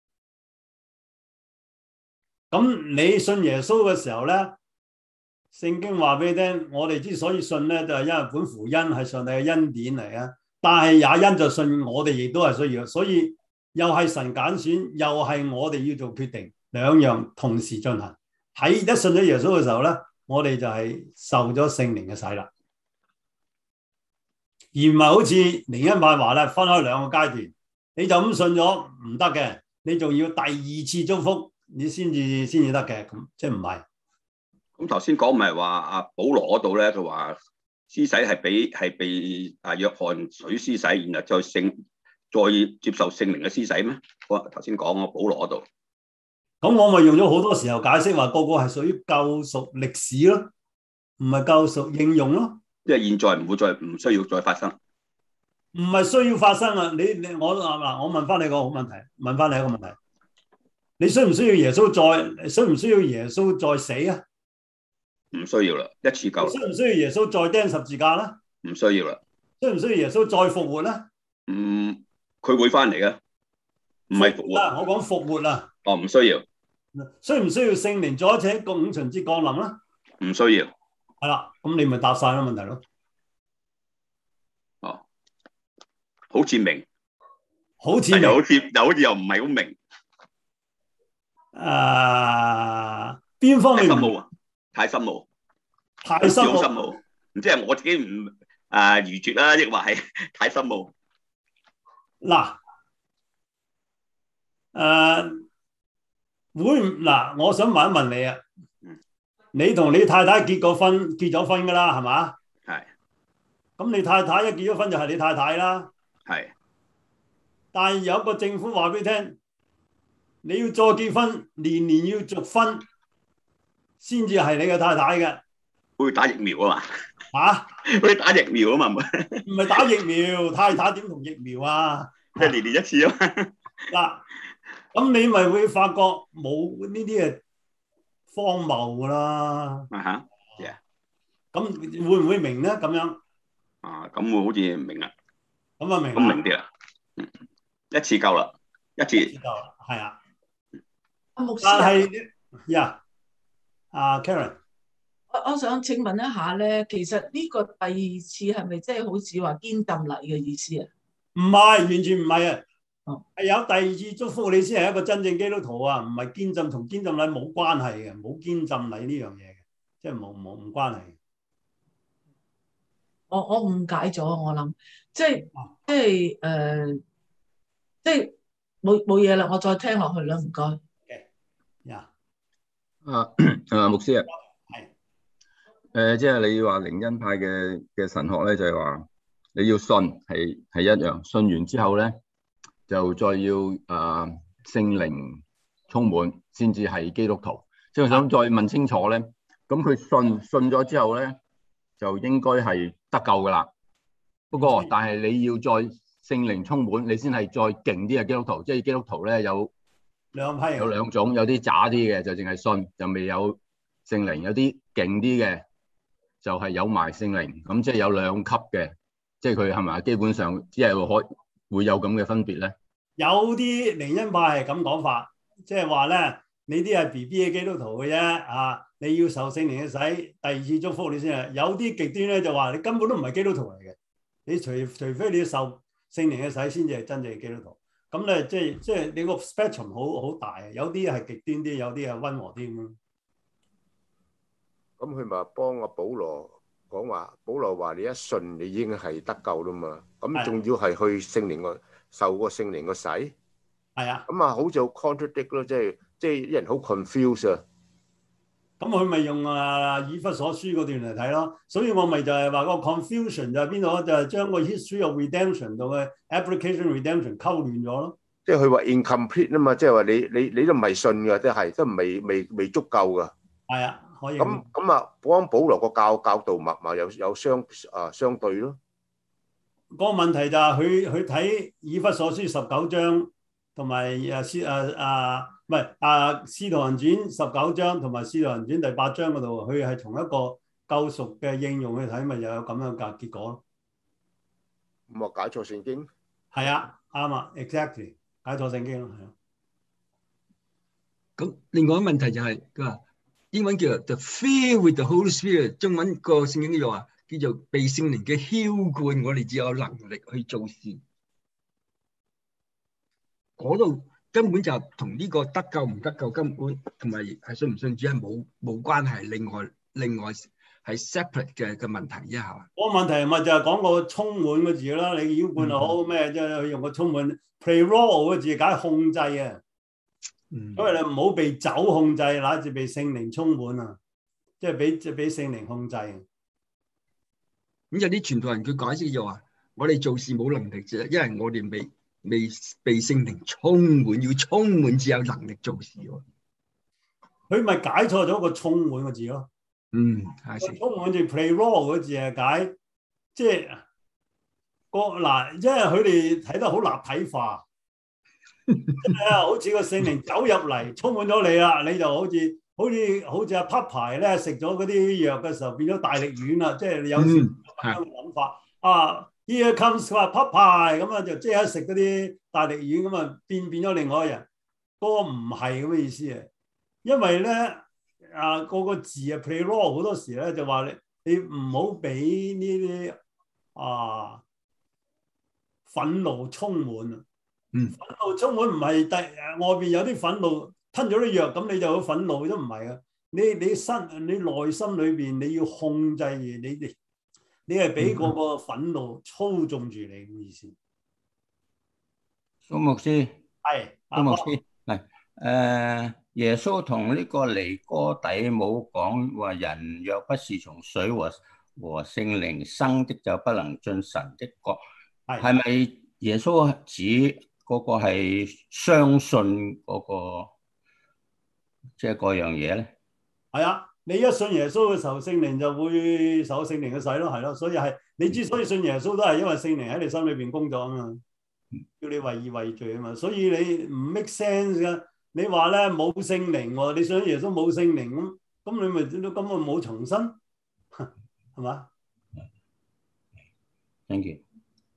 A: 咁你信耶穌嘅時候咧，聖經話俾你聽，我哋之所以信咧，就係因為本乎恩係上帝嘅恩典嚟啊。但係也因就信，我哋亦都係需要，所以又係神揀選，又係我哋要做決定，兩樣同時進行。喺一信咗耶穌嘅時候咧，我哋就係受咗聖靈嘅洗啦。而唔係好似靈恩派話咧，分開兩個階段，你就咁信咗唔得嘅，你仲要第二次祝福，你先至先至得嘅，咁即係唔係？
E: 咁頭先講唔係話阿保羅嗰度咧，佢話施洗係俾係被啊約翰水施洗，然後再聖再接受聖靈嘅施洗咩？我頭先講我保羅嗰度，
A: 咁我咪用咗好多時候解釋話，個個係屬於救贖歷史咯，唔係救贖應用咯。
E: 即係現在唔會再唔需要再發生，
A: 唔係需要發生啊！你你我嗱，我問翻你個好問題，問翻你一個問題，你需唔需要耶穌再？需唔需要耶穌再死啊？
E: 唔需要啦，一次夠啦。
A: 需唔需要耶穌再釘十字架咧？
E: 唔需要啦。
A: 需唔需要耶穌再復活咧？
E: 嗯，佢會翻嚟嘅，唔係復活。
A: 啊，我講復活啊。
E: 哦，唔需要。
A: 需唔需要聖靈再一次喺個五旬節降臨咧？
E: 唔需要。
A: 係啦，咁你咪答晒啦問題咯。
E: 哦，好似明，
A: 好似
E: 又好似又好似又唔係好明。
A: 誒，邊方面？
E: 太深奧啊！太深奧，
A: 太深奧，
E: 深奧。唔知係我自己唔誒愚拙啦，亦或係太深奧。
A: 嗱，誒，會嗱，我想問一問你啊。你同你太太結過婚，結咗婚噶啦，係嘛？係。咁你太太一結咗婚就係你太太啦。
E: 係。
A: 但係有一個政府話俾你聽，你要再結婚，年年要續婚，先至係你嘅太太嘅。
E: 會打疫苗啊嘛？
A: 嚇？
E: 會打疫苗啊嘛？
A: 唔係打疫苗，太太點同疫苗啊？
E: 即係年年一次啊嘛。
A: 嗱，咁你咪會發覺冇呢啲係荒謬噶啦。
E: 啊哈，yeah。
A: 咁會唔會明咧？咁樣
E: 啊，咁會好似明啦。
A: 咁啊明。
E: 咁明啲啦。嗯，一次夠啦，一次。
A: 一次夠啦，係啊。
D: 牧師，
A: 但係呀，阿 Karen，
F: 我我想請問一下咧，其實呢個第二次係咪即係好似話堅浸禮嘅意思啊？
A: 唔係，完全唔係啊。
F: 哦，
A: 係有第二次祝福你先係一個真正基督徒啊，唔係堅浸，同堅浸禮冇關係嘅，冇堅浸禮呢樣嘢嘅，即係冇冇唔關係。
F: 我我誤解咗，我諗即係即係誒，即係冇冇嘢啦，我再聽落去啦，唔該。
A: 嘅呀，
G: 啊啊，牧師啊，
A: 係
G: 誒，即係你話靈恩派嘅嘅神學咧，就係話你要信係係一樣，信完之後咧就再要啊聖靈充滿先至係基督徒。即係我想再問清楚咧，咁佢信信咗之後咧，就應該係得救噶啦。不過但係你要再聖靈充滿，你先係再勁啲嘅基督徒。即係基督徒咧有
A: 兩批，
G: 有兩種，有啲渣啲嘅就淨係信，就未有聖靈；有啲勁啲嘅就係有埋聖靈。咁即係有兩級嘅，即係佢係咪基本上只係可會有咁嘅分別咧？
A: 有啲靈恩派係咁講法，即係話咧，你啲係 B B 嘅基督徒嘅啫啊！你要受聖靈嘅洗，第二次祝福你先係。有啲極端咧就話你根本都唔係基督徒嚟嘅，你除除非你要受聖靈嘅洗先至係真正嘅基督徒。咁咧即係即係你個 spectrum 好好大啊！有啲係極端啲，有啲係溫和啲咁咯。
H: 咁佢咪幫阿保羅講話，保羅話你一信你已經係得救啦嘛。咁仲要係去聖靈個受個聖靈個洗，
A: 係啊。
H: 咁啊好似好 contradict 咯，即係即係啲人好 confuse 啊。
A: 咁佢咪用啊以弗所書嗰段嚟睇咯，所以我咪就係話個 confusion 就係邊度？就係將個 history of redemption 同個 application redemption 溝亂咗咯。即係
H: 佢話 incomplete 啊嘛，即係話你你你都唔係信㗎，即係都未未未足夠㗎。
A: 係啊，可以。
H: 咁咁啊，幫保羅個教教導密咪有有相啊相對咯。
A: 個問題就係佢佢睇以弗所書十九章同埋誒使誒啊。唔係啊，《使徒行傳》十九章同埋《使徒行傳》第八章嗰度，佢係從一個救贖嘅應用去睇，咪又有咁樣嘅結果咯。
H: 咁啊，解錯聖經？
A: 係啊，啱啊 ，exactly， 解錯聖經咯，係啊。
I: 咁另外一個問題就係佢話英文叫做 The Filled with the Holy Spirit， 中文個聖經叫做話叫做被聖靈嘅澆灌，我哋只有能力去做事。嗰度根本就同呢個得救唔得救根本同埋係信唔信主係冇冇關係，另外另外係 separate 嘅嘅問題啫，係嘛？
A: 個問題咪就係講個充滿個字啦，你澆灌又好咩，即係用個充滿 prero 個字解係控制啊，嗯，因為你唔好被酒控制，乃至被聖靈充滿啊，即係俾即係俾聖靈控制。咁
I: 有啲傳道人佢解釋就話：我哋做事冇能力啫，因為我哋未。未被聖靈充滿，要充滿至有能力做事喎。
A: 佢咪解錯咗個充滿個字咯？
I: 嗯，
A: 係。充滿字 plero 個字係解，即係個嗱，因為佢哋睇得好立體化，好似個聖靈走入嚟充滿咗你啦，你就好似好似好似阿 Popeye 咧食咗嗰啲藥嘅時候變咗大力丸啦，即係你有時咁樣嘅諗法、嗯、啊。Here comes 佢話 Popeye 咁啊，就即刻食嗰啲大力丸咁啊，變變咗另外一個人。嗰、那個唔係咁嘅意思啊，因為咧啊，嗰、那個字啊 plero 好多時咧就話你你唔好俾呢啲啊憤怒充滿啊。
I: 嗯，
A: 憤怒充滿唔係第外邊有啲憤怒吞咗啲藥咁你就好憤怒都唔係啊。你你身你內心裏邊你要控制你哋。你係俾嗰個憤怒操縱住你嘅意思。
J: 蘇牧師
A: 係，
J: 蘇牧師係誒，耶穌同呢個尼哥底母講話：人若不是從水和和聖靈生的，就不能進神的國。係咪耶穌指嗰個係相信嗰個即係嗰樣嘢咧？
A: 係啊，你一信耶穌嘅時候，聖靈就會受聖靈嘅洗咯，係咯。所以係你之所以信耶穌，都係因為聖靈喺你心裏邊工作啊嘛，叫你為義為罪啊嘛。所以你唔 make sense 㗎。你話咧冇聖靈喎，你信耶穌冇聖靈咁，咁你咪都根本冇重生，係嘛
J: ？Thank you。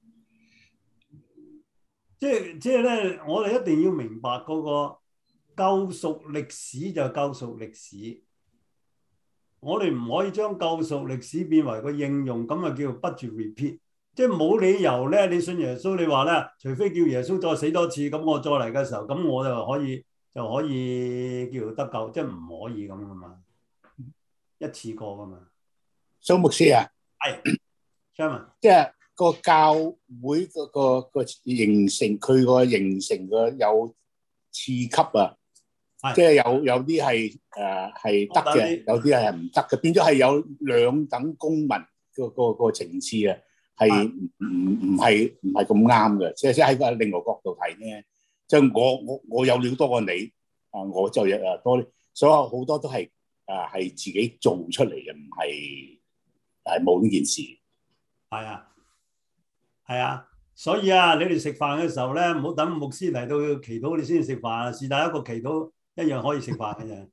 A: 即係即係咧，我哋一定要明白嗰個救贖歷史就係救贖歷史，我哋唔可以將救贖歷史變為個應用，咁啊叫不住 repeat， 即係冇理由咧。你信耶穌，你話咧，除非叫耶穌再死多次，咁我再嚟嘅時候，咁我就可以就可以叫得救，即係唔可以咁噶嘛，一次過噶嘛。
K: 蘇牧師啊，
A: 係 Sherman，
K: 即係。個教會嗰個個形成，佢個形成個有次級啊，即係有有啲係誒係得嘅，有啲係唔得嘅，變咗係有兩等公民個個個層次啊，係唔唔唔係唔係咁啱嘅，即係即係喺個另外角度睇咧，即係我我我有料多過你啊，我就誒多啲，所有好多都係誒係自己做出嚟嘅，唔係係冇呢件事。
A: 係啊。係啊，所以啊，你哋食飯嘅時候咧，唔好等牧師嚟到祈禱你先食飯，是但一個祈禱一樣可以食飯嘅啫。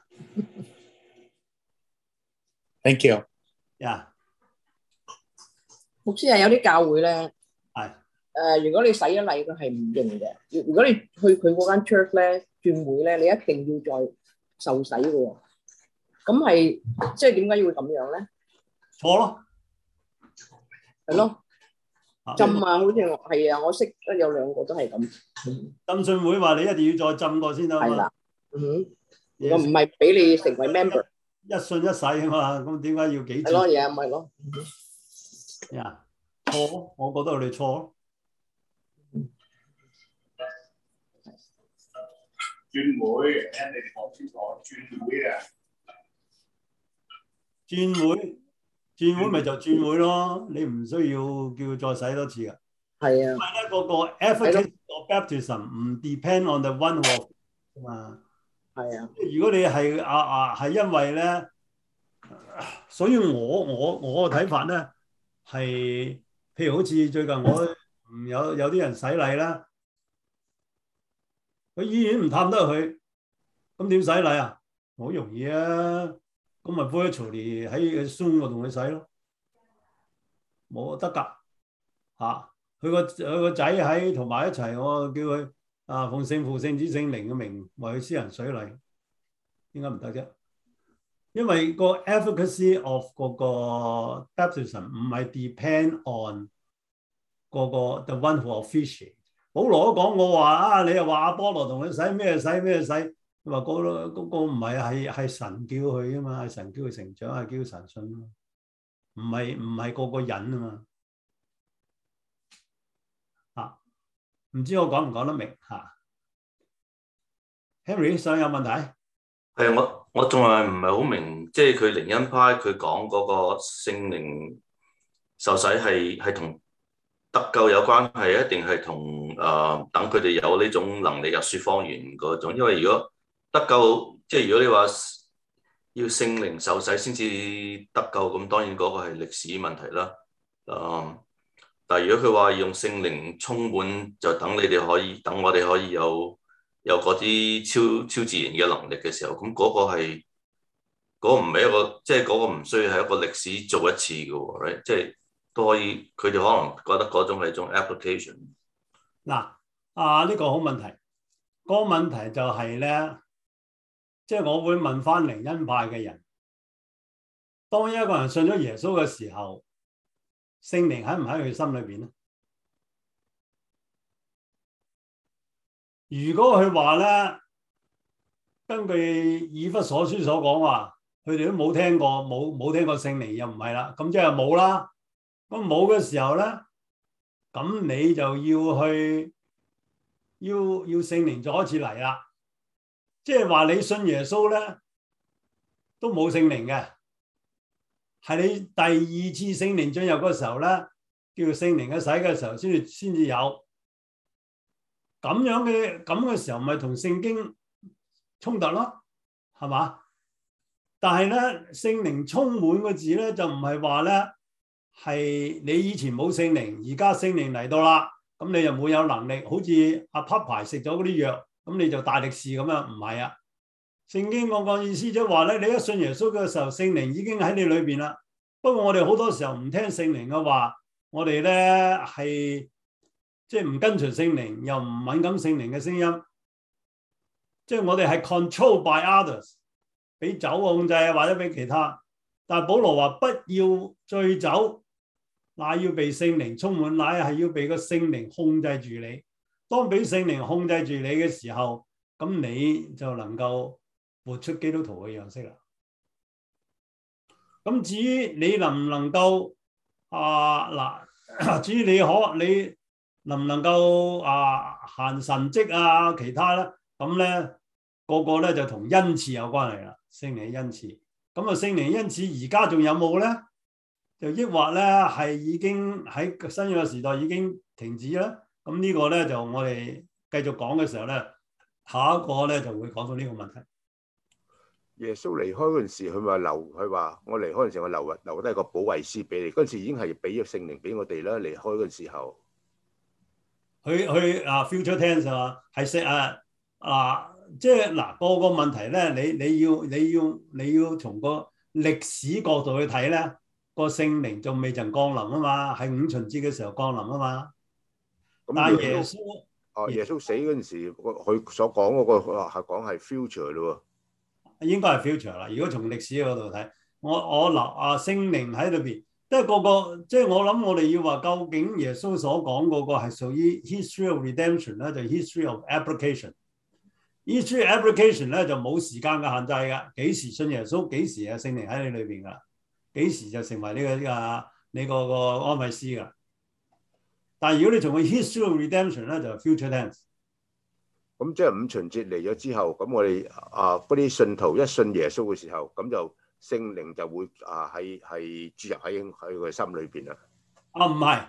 K: Thank you。
A: 呀，
D: 牧師係有啲教會咧，
A: 係
D: 誒，如果你洗咗禮，佢係唔認嘅。如果你去佢嗰間 church 咧轉會咧，你一定要再受洗嘅喎。咁係即係點解要咁樣咧？
A: 錯咯，
D: 係咯。浸啊，好似係啊，我識得有兩個都係咁。
A: 浸信會話你一定要再浸過先得嘛。係啦，
D: 嗯哼，我唔係俾你成為 member。
A: 一信一洗啊嘛，咁點解要幾次？
D: 係咯，嘢咪咯。
A: 呀，錯，我覺得我哋錯咯。
K: 轉會，聽你講清楚，轉會啊！
A: 轉會。轉會咪就轉會咯，你唔需要叫佢再洗多次噶。
D: 係啊，因為
A: 咧嗰個 efficacy of baptism 唔 depend on the one who 啊嘛。
D: 係啊，
A: 如果你係啊啊係因為咧，所以我我我嘅睇法咧係，譬如好似最近我唔有有啲人洗禮啦，去醫院唔探得佢，咁點洗禮啊？好容易啊！咁咪 virtually 喺 Zoom 度同佢洗咯，冇得㗎嚇。佢個佢個仔喺同埋一齊，我叫佢啊奉聖父聖子聖靈嘅名為佢施行水禮，點解唔得啫？因為個 efficacy of 嗰個 baptism 唔係 depend on 嗰個 the one who officiate。保羅都講過話啊，你又話阿波羅同佢洗咩洗咩洗。佢話嗰個嗰個唔係係係神叫佢啊嘛，係神叫佢成長，係叫神信啊嘛，唔係唔係個個人啊嘛，嚇，唔知我講唔講得明嚇 ？Henry 想有問題？
L: 係我我仲係唔係好明，即係佢靈恩派佢講嗰個聖靈受洗係係同得救有關係，一定係同誒等佢哋有呢種能力入説方言嗰種，因為如果得救，即係如果你話要聖靈受洗先至得救，咁當然嗰個係歷史問題啦。嗯，但係如果佢話用聖靈充滿，就等你哋可以，等我哋可以有有嗰啲超超自然嘅能力嘅時候，咁嗰個係嗰個唔係一個，即係嗰個唔需要係一個歷史做一次嘅喎，right？即係都可以，佢哋可能覺得嗰種係一種 application。
A: 嗱，啊呢個好問題，嗰個問題就係咧。即係我會問翻靈恩派嘅人，當一個人信咗耶穌嘅時候，聖靈喺唔喺佢心裏邊咧？如果佢話咧，根據以弗所書所講話，佢哋都冇聽過，冇冇聽過聖靈，又唔係啦，咁即係冇啦。咁冇嘅時候咧，咁你就要去，要要聖靈再一次嚟啦。即係話你信耶穌咧，都冇聖靈嘅，係你第二次聖靈進入嗰時候咧，叫聖靈嘅洗嘅時候先至先至有。 咁樣嘅咁嘅時候，咪同聖經衝突咯，係嘛？但係咧，聖靈充滿個字咧，就唔係話咧係你以前冇聖靈，而家聖靈嚟到啦，咁你就冇有能力，好似阿 Popeye 食咗嗰啲藥，咁你就大力士咁樣，唔係啊。聖經講講意思即係話咧，你一信耶穌嘅時候，聖靈已經喺你裏邊啦。不過我哋好多時候唔聽聖靈嘅話，我哋咧係即係唔跟隨聖靈，又唔敏感聖靈嘅聲音，即係我哋係 control by others， 俾酒控制啊，或者俾其他。但係保羅話不要醉酒，乃要被聖靈充滿，乃係要被個聖靈控制住你。當俾聖靈控制住你嘅時候，咁你就能夠活出基督徒嘅樣式啦。咁至於你能唔能夠啊嗱，至於你可你能唔能夠啊行神蹟啊其他咧，咁咧個個咧就同恩賜有關係啦，聖靈嘅恩賜。咁啊聖靈恩賜而家仲有冇咧？就抑或咧係已經喺新約時代已經停止啦？咁呢個咧就我哋繼續講嘅時候咧，下一個咧就會講到呢個問題。
H: 耶穌離開嗰陣時，佢話留，佢話我離開嗰陣時，我留留低個保惠師俾你。嗰陣時已經係俾咗聖靈俾我哋啦。離開嗰陣時候，
A: 佢佢啊 future tense 啊，係識啊啊，即係嗱個個問題咧，你你要你要你要從個歷史角度去睇咧，個聖靈仲未曾降臨啊嘛，喺五旬節嘅時候降臨啊嘛。但係耶穌，
H: 哦，耶穌死嗰陣時，佢所講嗰個係講係 future 咯。
A: 應該係 future 啦。如果從歷史嗰度睇，我我嗱啊聖靈喺裏邊，即係個個即係我諗，我哋要話究竟耶穌所講嗰個係屬於 history of redemption 咧，就 history of application。history application 咧就冇時間嘅限制㗎，幾時信耶穌，幾時係聖靈喺你裏邊㗎，幾時就成為呢、這個呢個你個個安慰師㗎。但係如果你從個 history of redemption 咧，就 future tense。
H: 咁即係五旬節嚟咗之後，咁我哋啊嗰啲信徒一信耶穌嘅時候，咁就聖靈就會啊係係注入喺喺佢心裏邊啦。
A: 啊唔係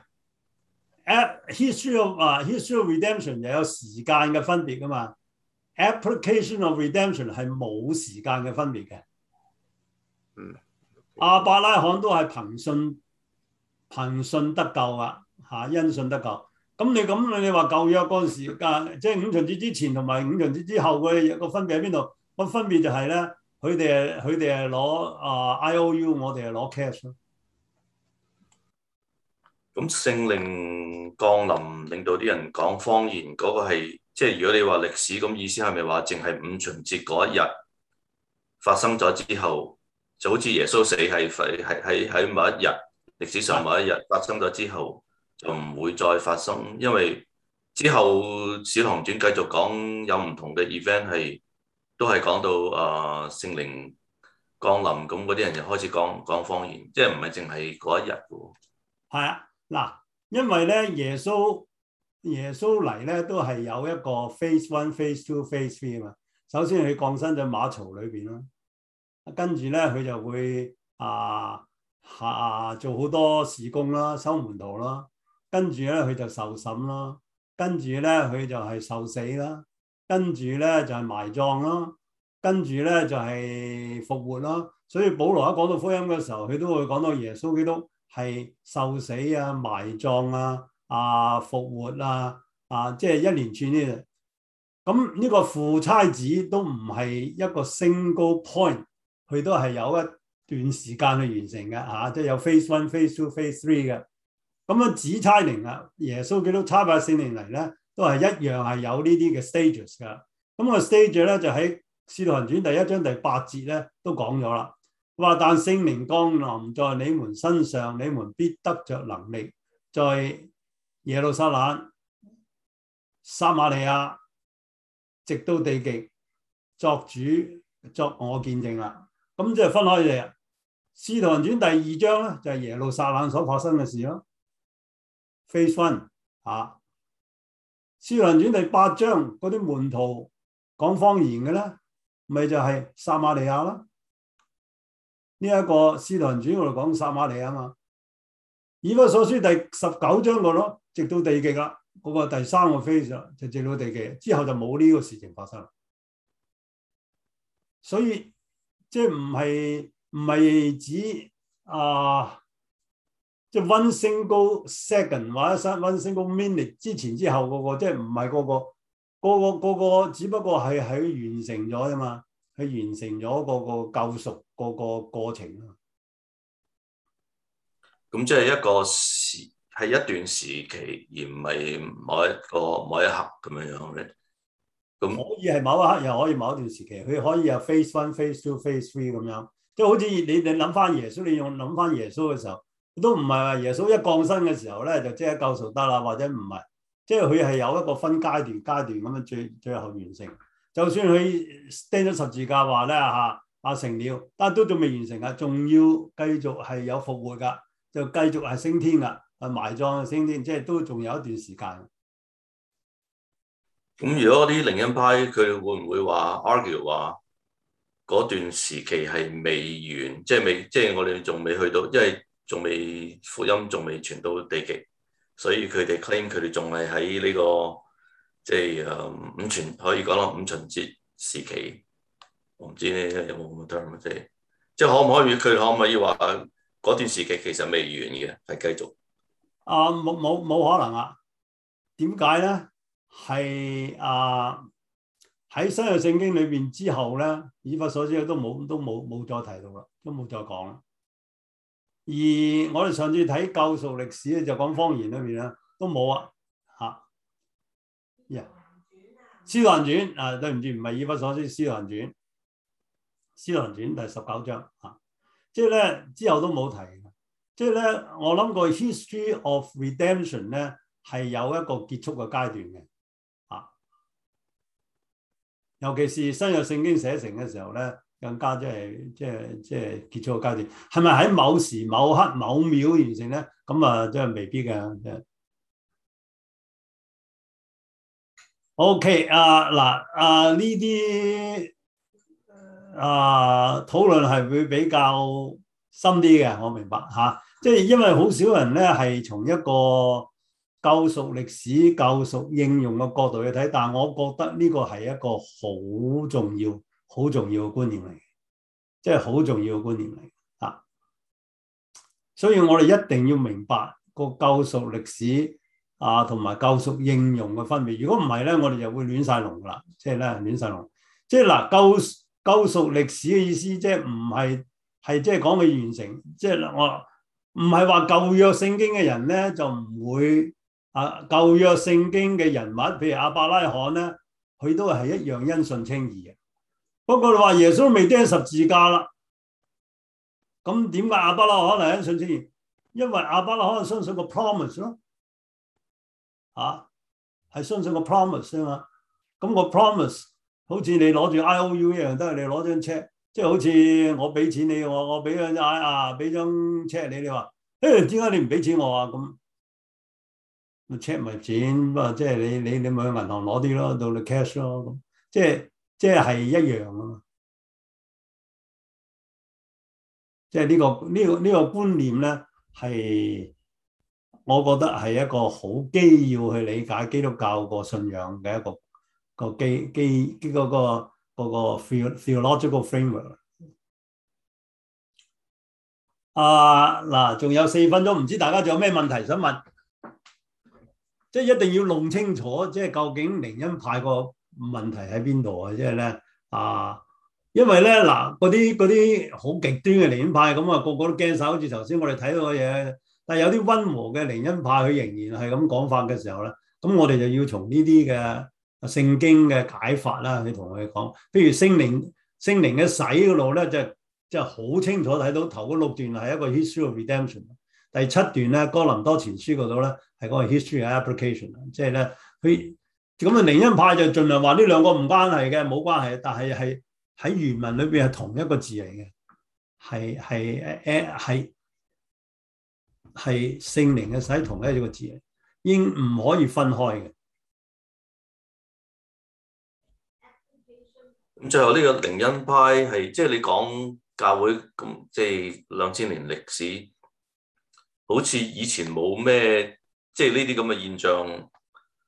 A: ，history of 啊 history of redemption 又有時間嘅分別噶嘛 ，application of redemption 係冇時間嘅分別嘅。
H: 嗯，
A: 亞伯拉罕都係憑信憑信得救啊，嚇因信得救。咁你咁你話舊約嗰陣時間，即係五旬節之前同埋五旬節之後嘅個分別喺邊度？個分別就係咧，佢哋佢哋係攞啊 I O U， 我哋係攞 cash 咯。
L: 咁聖靈降臨，令到啲人講方言，嗰、那個係即係如果你話歷史咁意思係咪話淨係五旬節嗰一日發生咗之後，就好似耶穌死係係係喺某一日歷史上某一日發生咗之後，就唔會再發生，因為之後《使徒行傳》繼續講有唔同嘅 event 係都係講到啊聖靈降臨，咁嗰啲人就開始講講方言，即係唔係淨係嗰一日喎。
A: 係啊，嗱，因為咧耶穌耶穌嚟咧都係有一個 phase one、phase two、phase three 啊嘛。首先佢降生喺馬槽裏邊啦，跟住咧佢就會啊啊做好多事工啦，收門徒啦。跟住咧，佢就受審啦；跟住咧，佢就係受死啦；跟住咧就係埋葬啦；跟住咧就係復活啦。所以保羅一講到福音嘅時候，佢都會講到耶穌基督係受死啊、埋葬啊、啊復活啊、啊即係一連串呢。咁呢個父差子都唔係一個 single point，佢都係有一段時間去完成嘅嚇，即係有 phase one、phase two、phase three 嘅。咁樣子差靈啊，耶穌基督差派聖靈嚟咧，都係一樣係有呢啲嘅 stages 噶。咁個 stage 咧就喺《使徒行傳》第一章第八節咧都講咗啦。話但聖靈降臨在你們身上，你們必得着能力，在耶路撒冷、撒瑪利亞，直到地極，作主作我見證啦。咁即係分開嚟啊。《使徒行傳》第二章咧就係耶路撒冷所發生嘅事咯。Phase one 啊，使徒行傳第八章嗰啲門徒講方言嘅咧，咪就係撒瑪利亞啦。呢、這、一個使徒行傳我哋講撒瑪利亞嘛。以弗所書第十九章個咯，直到地極啦，嗰、 嗰個第三個 phase 就直到地極，之後就冇呢個事情發生。所以即係唔係唔係指啊，即係 one single second 或者 one single minute 之前之後嗰個，即係唔係嗰個嗰個嗰個，只不過係喺完成咗啫嘛，係完成咗嗰個救贖嗰個過程啊。
L: 咁即係一個時係一段時期，而唔係某一個某一刻咁樣樣咧。咁
A: 可以係某一刻，又可以某一段時期，佢可以有 phase one、phase two、phase three 咁樣。即係好似你你諗翻耶穌，你用諗翻耶穌嘅時候，都唔係話耶穌一降生嘅時候咧就即係救贖得啦，或者唔係，即係佢係有一個分階段階段咁樣最最後完成。就算佢釘咗十字架話咧嚇啊成了，但都仲未完成啊，仲要繼續係有復活㗎，就繼續係升天㗎，係埋葬升天，即係都仲有一段時間。
L: 咁如果啲靈恩派佢會唔會話 argue 話嗰段時期係未完，即係未，即係我哋仲未去到，因為仲未福音仲未傳到地極，所以佢哋 claim 佢哋仲係喺呢個即係誒五旬，可以講到五旬節時期。我唔知咧有冇咁嘅 term，即係即係可唔可以佢可唔可以話嗰段時期其實未完嘅，係繼續？
A: 啊，冇冇冇可能啊？點解咧？係啊，喺新約聖經裏邊之後咧，以弗所書都冇都冇冇再提到啦，都冇再講啦。而我哋上次睇救贖歷史咧，就講方言裏邊咧都冇啊嚇。呀，使徒行傳啊，對唔住，唔係以弗所書，使徒行傳，使徒行傳第十九章啊，即係咧之後都冇提嘅。即係咧，我諗個 history of redemption 咧係有一個結束嘅階段嘅。尤其是新約聖經寫成嘅時候咧，更加即係即係即係結束嘅階段。係咪喺某時某刻某秒完成咧？咁啊，真係未必嘅。即係 OK 啊嗱啊呢啲啊討論係會比較深啲嘅，我明白嚇、啊。即係因為好少人咧係從一個救贖歷史、救贖應用嘅角度去睇，但係我覺得呢個係一個好重要、好重要嘅觀念嚟嘅，即係好重要嘅觀念嚟啊！所以我哋一定要明白個救贖歷史啊，同埋救贖應用嘅分別。如果唔係咧，我哋就會亂晒龍噶啦，即係咧亂晒龍。即係嗱，救救贖歷史嘅意思，即係唔係係即係講佢完成，即係我唔係話舊約聖經嘅人咧就唔會。啊！舊約聖經嘅人物，譬如亞伯拉罕咧，佢都係一樣因信稱義嘅。不過你話耶穌未釘十字架啦，咁點解亞伯拉罕係因信稱義？因為亞伯拉罕相信個 promise 咯，啊，係相信個 promise 啊嘛。咁個 promise 好似你攞住 I O U 一樣，都係你攞張 check，即係好似我俾錢你，我我俾張啊俾張 check 你，你話誒點解你唔俾錢我啊？咁check 咪錢，不過即係你你你咪去銀行攞啲咯，到你 cash 咯，咁即係即係係一樣啊嘛。即係呢個呢個呢個觀念咧，係我覺得係一個好基要去理解基督教個信仰嘅一個個基基嗰個嗰個 theological framework。啊嗱，仲有四分鐘，唔知大家仲有咩問題想問？即係一定要弄清楚，即係究竟靈恩派個問題喺邊度啊？即係咧啊，因為咧嗱，嗰啲嗰啲好極端嘅靈恩派咁啊，個個都驚晒，好似頭先我哋睇到嘅嘢。但係有啲溫和嘅靈恩派，佢仍然係咁講法嘅時候咧，咁我哋就要從呢啲嘅聖經嘅解法啦，去同佢講。譬如聖靈聖靈嘅洗嗰度咧，就即係好清楚睇到頭嗰六段係一個 history of redemption。第七段咧，哥林多前書嗰度咧係嗰個 history of application， 即係咧佢咁啊靈恩派就盡量話呢兩個唔關係嘅，冇關係，但係係喺原文裏邊係同一個字嚟嘅，係係誒係係聖靈嘅洗同一個字嚟，應唔可以分開嘅。
L: 咁最後呢個靈恩派係即係你講教會咁即係兩千年歷史。好似以前冇咩，即係呢啲咁嘅現象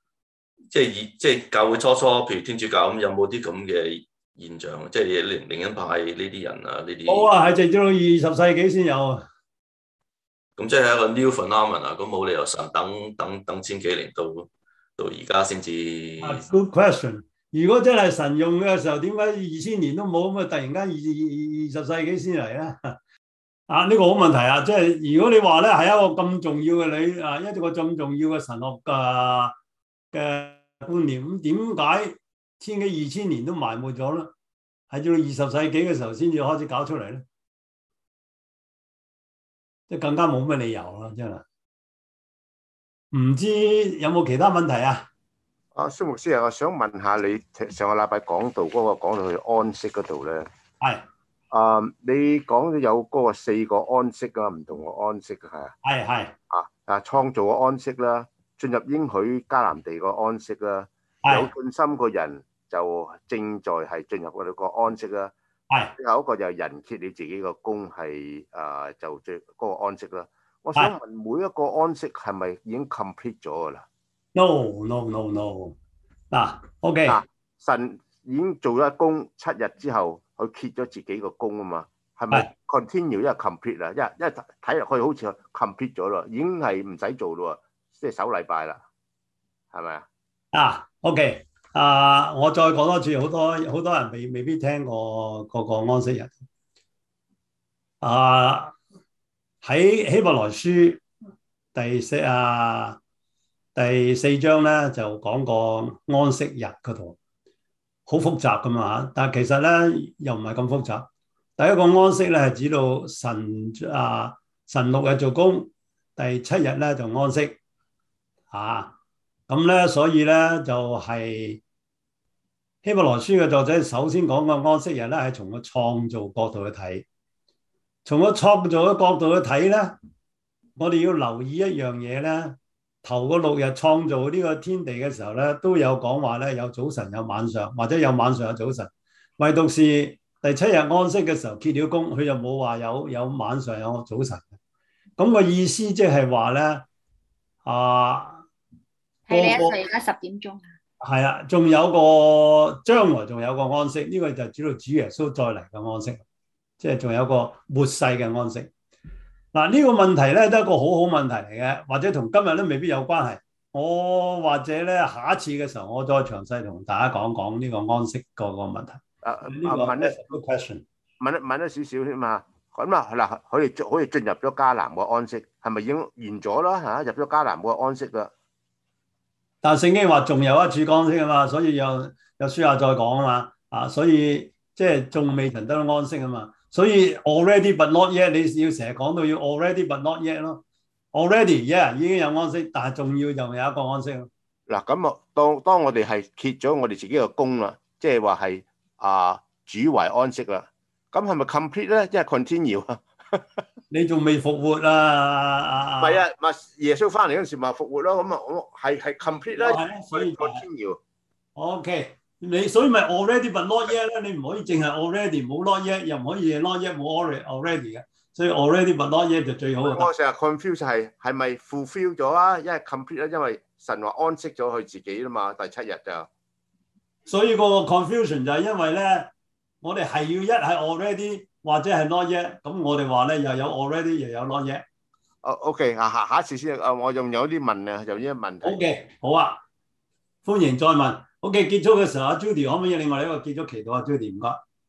L: 即係以即係教會初初，譬如天主教咁，有冇啲咁嘅現象？即係靈靈恩派呢啲人啊，呢啲
A: 冇啊，係直到二十世紀先有啊。
L: 咁即係一個 new phenomenon 咁冇理由神等等等千幾年到到而家先至。
A: Good question。如果真係神用嘅時候，點解二千年都冇咁啊？突然間二二二十世紀先嚟咧？啊，呢、這個好問題啊！即係如果你話咧係一個咁重要嘅理啊，一個咁重要嘅神學嘅嘅觀念，咁點解千幾二千年都埋沒咗咧？係到二十世紀嘅時候先至開始搞出嚟咧？即係更加冇咩理由啦，真係。唔知有冇其他問題啊？
H: 啊，蘇牧師啊，我想問下你上個禮拜講道嗰個講到去安息嗰度咧，
A: 係
H: 啊，你講咗有嗰個四個安息啊，唔同嘅安息嘅係啊，
A: 係係
H: 啊啊創造嘅安息啦，進入應許迦南地個安息啦，有信心個人就正在係進入嗰個安息啦，
A: 係
H: 最後一個就係人歇你自己個工係啊就最嗰個安息啦。我想問每一個安息係咪已經 complete 咗噶啦？
A: No no no no 嗱 OK
H: 嗱，神已經做咗工七日之後，佢歇咗自己個工啊嘛，係咪 continue 因為 complete 啊？因為因為睇落去好似 complete 咗咯，已經係唔使做咯，即係首禮拜啦，係咪啊？
A: 啊 OK 啊，我再講多次，好多好多人未未必聽過嗰個安息日啊。喺希伯來書第四啊第四章咧就講過安息日嗰度，好複雜噶嘛，但係其實咧又唔係咁複雜。第一個安息咧係指到神啊神六日做工，第七日咧就安息啊。咁咧所以咧就係希伯來書嘅作者首先講個安息日咧係從個創造角度去睇。從個創造嘅角度去睇咧，我哋要留意一樣嘢咧。頭個六日創造呢個天地嘅時候咧，都有講話咧，有早晨有晚上，或者有晚上有早晨。唯獨是第七日安息嘅時候歇了工，佢就冇話有有晚上有早晨。咁個意思即係話咧，啊，
M: 係你一歲而家十點鐘。
A: 係啊，仲有個將來仲有個安息，呢個就主要主耶穌再嚟嘅安息。即係仲有個末世嘅安息。嗱，呢個問題咧都係一個好好問題嚟嘅，或者同今日都未必有關係。我或者咧下一次嘅時候，我再詳細同大家講講呢個安息個個問題。
H: 啊，
A: 呢個
H: 問一
A: 個 question，
H: 問一問一少少添嘛。咁啊嗱，佢哋可以進入咗迦南個安息，係咪已經完咗啦？嚇，入咗迦南個安息啦。
A: 但係聖經話仲有一處安息啊嘛，所以有有書下再講啊嘛。啊，所以即係仲未曾得到安息啊嘛。所以 already but not yet， 你要成日講到要 already but not yet 咯。already yeah 已經有安息，但係仲要就有一個安息咯。
H: 嗱咁啊，當當我哋係歇咗我哋自己嘅工啦，即係話係啊主為安息啦。咁係咪 complete 咧？即係 continue 啊？
A: 你仲未復活啊？
H: 唔係啊，咪耶穌翻嚟嗰陣時咪復活咯。咁啊，我係係 complete 啦，
A: 所以
H: continue。
A: OK。你所以咪 already but not yet 咧，你唔可以淨係 already 冇 not yet，又唔可以 not yet 冇 already already 嘅，所以 already but not yet 就最好。
H: 我成日 confuse 係係咪 fulfill 咗啊？因為 complete 咧，因為神話安息咗佢自己啦嘛，第七日就。
A: 所以個 confusion 就係因為咧，我哋係要一係 already 或者係 not yet，咁我哋話咧又有 already 又有 not yet。
H: 哦 OK，啊下下一次先啊，我仲有啲問啊，有啲問題。
A: OK，好啊，歡迎再問。OK，結束嘅時候，阿 Judy 可唔可以另外一個結束祈禱啊 ？Judy 唔該。